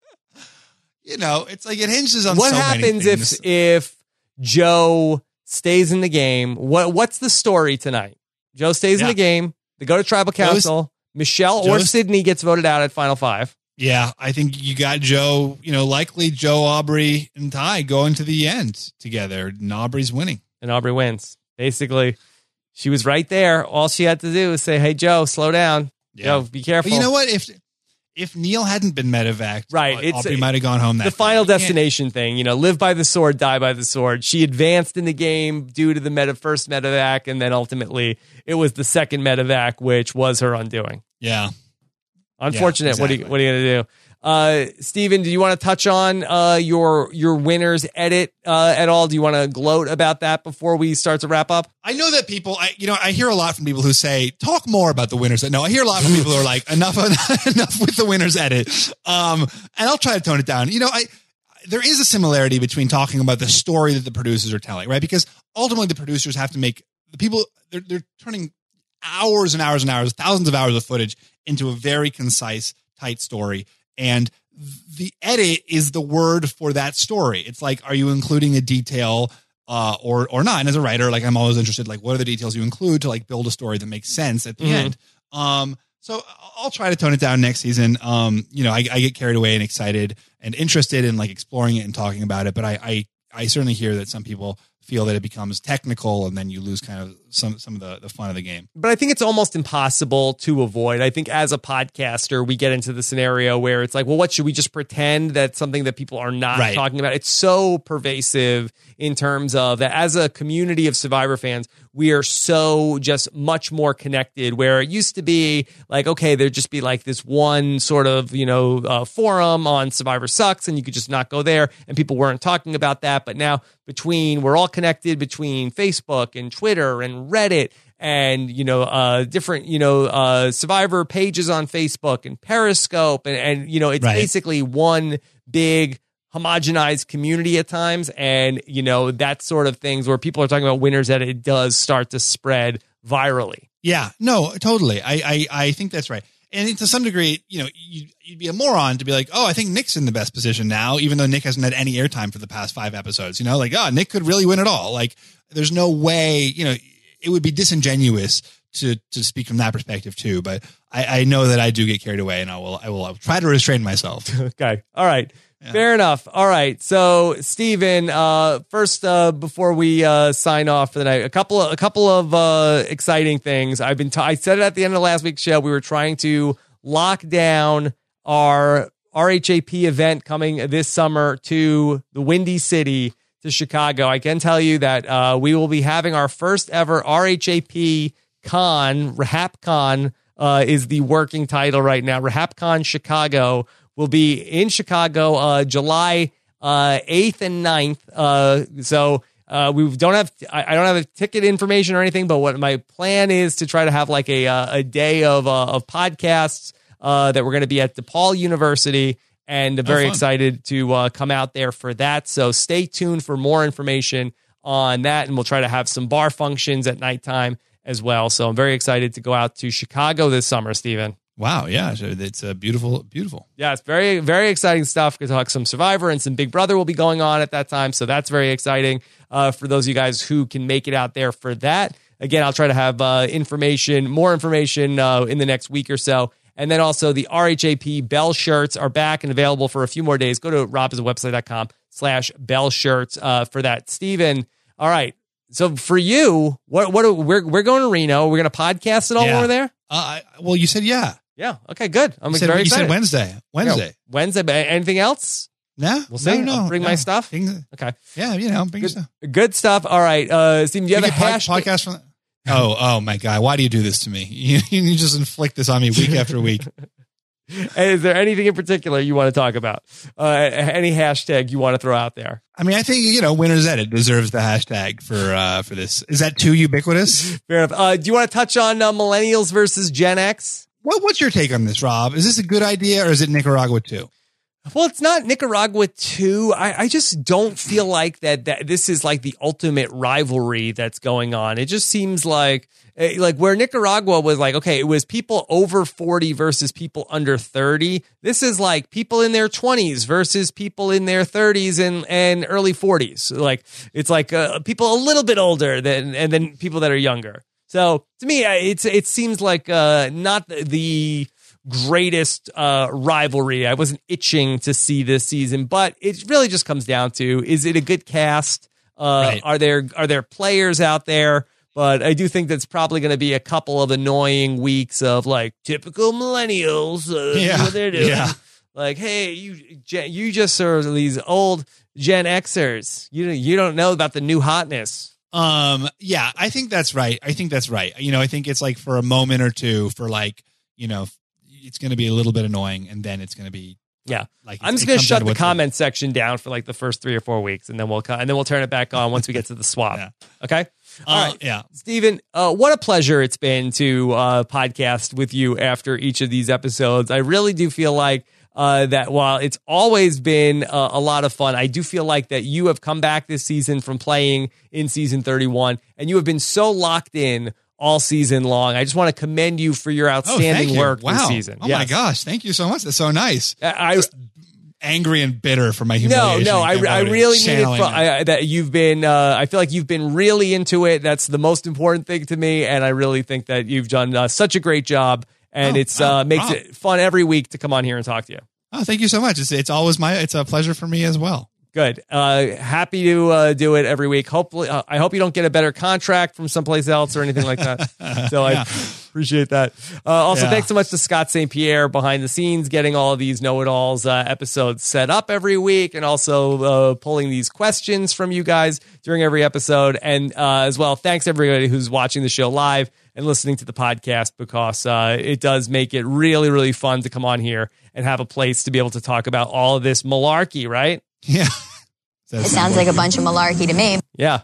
You know, it's like it hinges on
what
so
happens
many things.
if Joe stays in the game? What's the story tonight? Joe stays in the game. They go to tribal council. Michelle or Sydney gets voted out at Final Five.
Yeah, I think you got Joe, you know, likely Joe, Aubrey, and Ty going to the end together, and Aubrey's winning.
And Aubrey wins. Basically, she was right there. All she had to do was say, hey, Joe, slow down. Yeah. Joe, be careful.
But you know what? If Neil hadn't been medevaced,
right,
Aubrey might have gone home.
The final destination thing, you know, live by the sword, die by the sword. She advanced in the game due to the first medevac, and then ultimately it was the second medevac, which was her undoing.
Yeah.
Unfortunate.
Yeah, exactly.
What are you going to do? Steven, do you want to touch on your winner's edit at all? Do you want to gloat about that before we start to wrap up?
I know that people, I hear a lot from people who say, talk more about the winner's edit. No, I hear a lot from people who are like, enough with the winner's edit. And I'll try to tone it down. You know, there is a similarity between talking about the story that the producers are telling, right? Because ultimately the producers have to make the people, they're turning hours and hours and hours, thousands of hours of footage into a very concise, tight story. And the edit is the word for that story. It's like, are you including a detail or not? And as a writer, like I'm always interested, like what are the details you include to like build a story that makes sense at the end? So I'll try to tone it down next season. You know, I get carried away and excited and interested in like exploring it and talking about it. But I certainly hear that some people feel that it becomes technical and then you lose kind of some of the fun of the game.
But I think it's almost impossible to avoid. I think as a podcaster, we get into the scenario where it's like, well, what should we just pretend that's something that people are not talking about? It's so pervasive in terms of that as a community of Survivor fans, we are so just much more connected where it used to be like, okay, there'd just be like this one sort of, you know, forum on Survivor Sucks and you could just not go there and people weren't talking about that. But now we're all connected between Facebook and Twitter and Reddit and, you know, different, you know, Survivor pages on Facebook and Periscope. And you know, it's basically one big homogenized community at times. And, you know, that sort of things where people are talking about winners that it does start to spread virally.
Yeah, no, totally. I think that's right. And to some degree, you know, you'd be a moron to be like, oh, I think Nick's in the best position now, even though Nick hasn't had any airtime for the past 5 episodes. You know, like, oh, Nick could really win it all. Like, there's no way, you know, it would be disingenuous to speak from that perspective too. But I know that I do get carried away, and I will try to restrain myself.
Okay. All right. Yeah. Fair enough. All right. So, Steven, first, before we sign off for the night, a couple of exciting things. I said it at the end of last week's show. We were trying to lock down our RHAP event coming this summer to the Windy City to Chicago. I can tell you that we will be having our first ever RHAP Con. RHAPCon is the working title right now. RHAPCon Chicago will be in Chicago July 8th and 9th. So we don't have, I don't have a ticket information or anything, but what my plan is to try to have like a day of podcasts that we're going to be at DePaul University, and very excited to come out there for that. So stay tuned for more information on that, and we'll try to have some bar functions at nighttime as well. So I'm very excited to go out to Chicago this summer, Steven.
Wow, yeah, so it's beautiful, beautiful.
Yeah, it's very, very exciting stuff. We'll talk some Survivor, and some Big Brother will be going on at that time, so that's very exciting for those of you guys who can make it out there for that. Again, I'll try to have more information in the next week or so. And then also the RHAP Bell shirts are back and available for a few more days. Go to robhasawebsite.com/Bell shirts for that. Steven, all right. So for you, we're going to Reno. We're going to podcast it all over there?
Well, you said yeah.
Yeah. Okay, good. I'm
you
very
said,
excited.
you said Wednesday.
Yeah, Wednesday. Anything else?
No.
We'll see.
No,
I'll bring my stuff. Okay.
Yeah, bring your stuff.
Good stuff. All right. Steven, do you have a
podcast from Oh my God. Why do you do this to me? You just inflict this on me week after week.
And is there anything in particular you want to talk about? Any hashtag you want to throw out there?
I mean, I think, Winner's Edit deserves the hashtag for this. Is that too ubiquitous?
Fair enough. Do you want to touch on millennials versus Gen X?
What's your take on this, Rob? Is this a good idea, or is it Nicaragua too?
Well, it's not Nicaragua too. I just don't feel like that this is like the ultimate rivalry that's going on. It just seems like where Nicaragua was like, okay, it was people over 40 versus people under 30. This is like people in their 20s versus people in their 30s and early 40s. Like it's like people a little bit older and then people that are younger. So to me, it seems like not the greatest rivalry. I wasn't itching to see this season, but it really just comes down to, is it a good cast? Right. Are there players out there? But I do think that's probably going to be a couple of annoying weeks of like typical millennials. What they're doing. Yeah. Like, hey, you just are these old Gen Xers. You don't know about the new hotness.
Yeah, I think that's right. I think it's like for a moment or two for like, it's going to be a little bit annoying, and then it's going to be like
I'm just going to shut the comment section down for like the first 3 or 4 weeks, and then we'll turn it back on once we get to the swap. Yeah. Okay. All right. Yeah. Steven, what a pleasure it's been to podcast with you after each of these episodes. I really do feel like that while it's always been a lot of fun, I do feel like that you have come back this season from playing in season 31, and you have been so locked in all season long. I just want to commend you for your outstanding work this season.
Oh my gosh. Thank you so much. That's so nice. I was angry and bitter for my humiliation.
No, I really mean it that you've been, I feel like you've been really into it. That's the most important thing to me. And I really think that you've done such a great job, and makes it fun every week to come on here and talk to you.
Oh, thank you so much. It's always it's a pleasure for me as well.
Good. Happy to do it every week. Hopefully, I hope you don't get a better contract from someplace else or anything like that. So I appreciate that. Thanks so much to Scott St. Pierre behind the scenes, getting all of these know-it-alls episodes set up every week, and also pulling these questions from you guys during every episode. And as well, thanks everybody who's watching the show live and listening to the podcast, because it does make it really, really fun to come on here and have a place to be able to talk about all of this malarkey, right?
Yeah.
It sounds like a bunch of malarkey to me.
Yeah.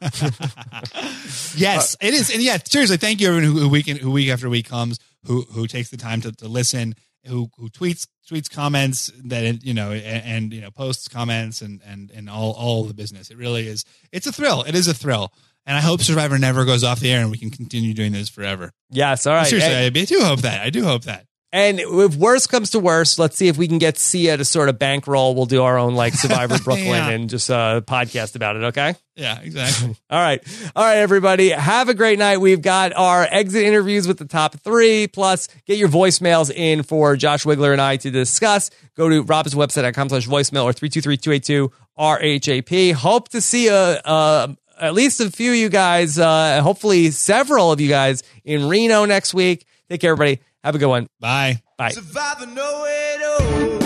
Yes, it is. And yeah, seriously, thank you everyone who week after week comes, who takes the time to listen, who tweets comments that, and posts comments and all the business. It really is. It's a thrill. It is a thrill. And I hope Survivor never goes off the air and we can continue doing this forever.
Yes. All right.
Seriously, I do hope that.
And if worse comes to worse, let's see if we can get Sia to sort of bankroll. We'll do our own like Survivor Brooklyn and just podcast about it. Okay.
Yeah, exactly.
All right, everybody. Have a great night. We've got our exit interviews with the top 3. Plus, get your voicemails in for Josh Wigler and I to discuss. Go to robhasawebsite.com/voicemail or 323-282-RHAP. Hope to see at least a few of you guys, hopefully several of you guys in Reno next week. Take care, everybody. Have a good one.
Bye.
Bye.
Survivor, no way to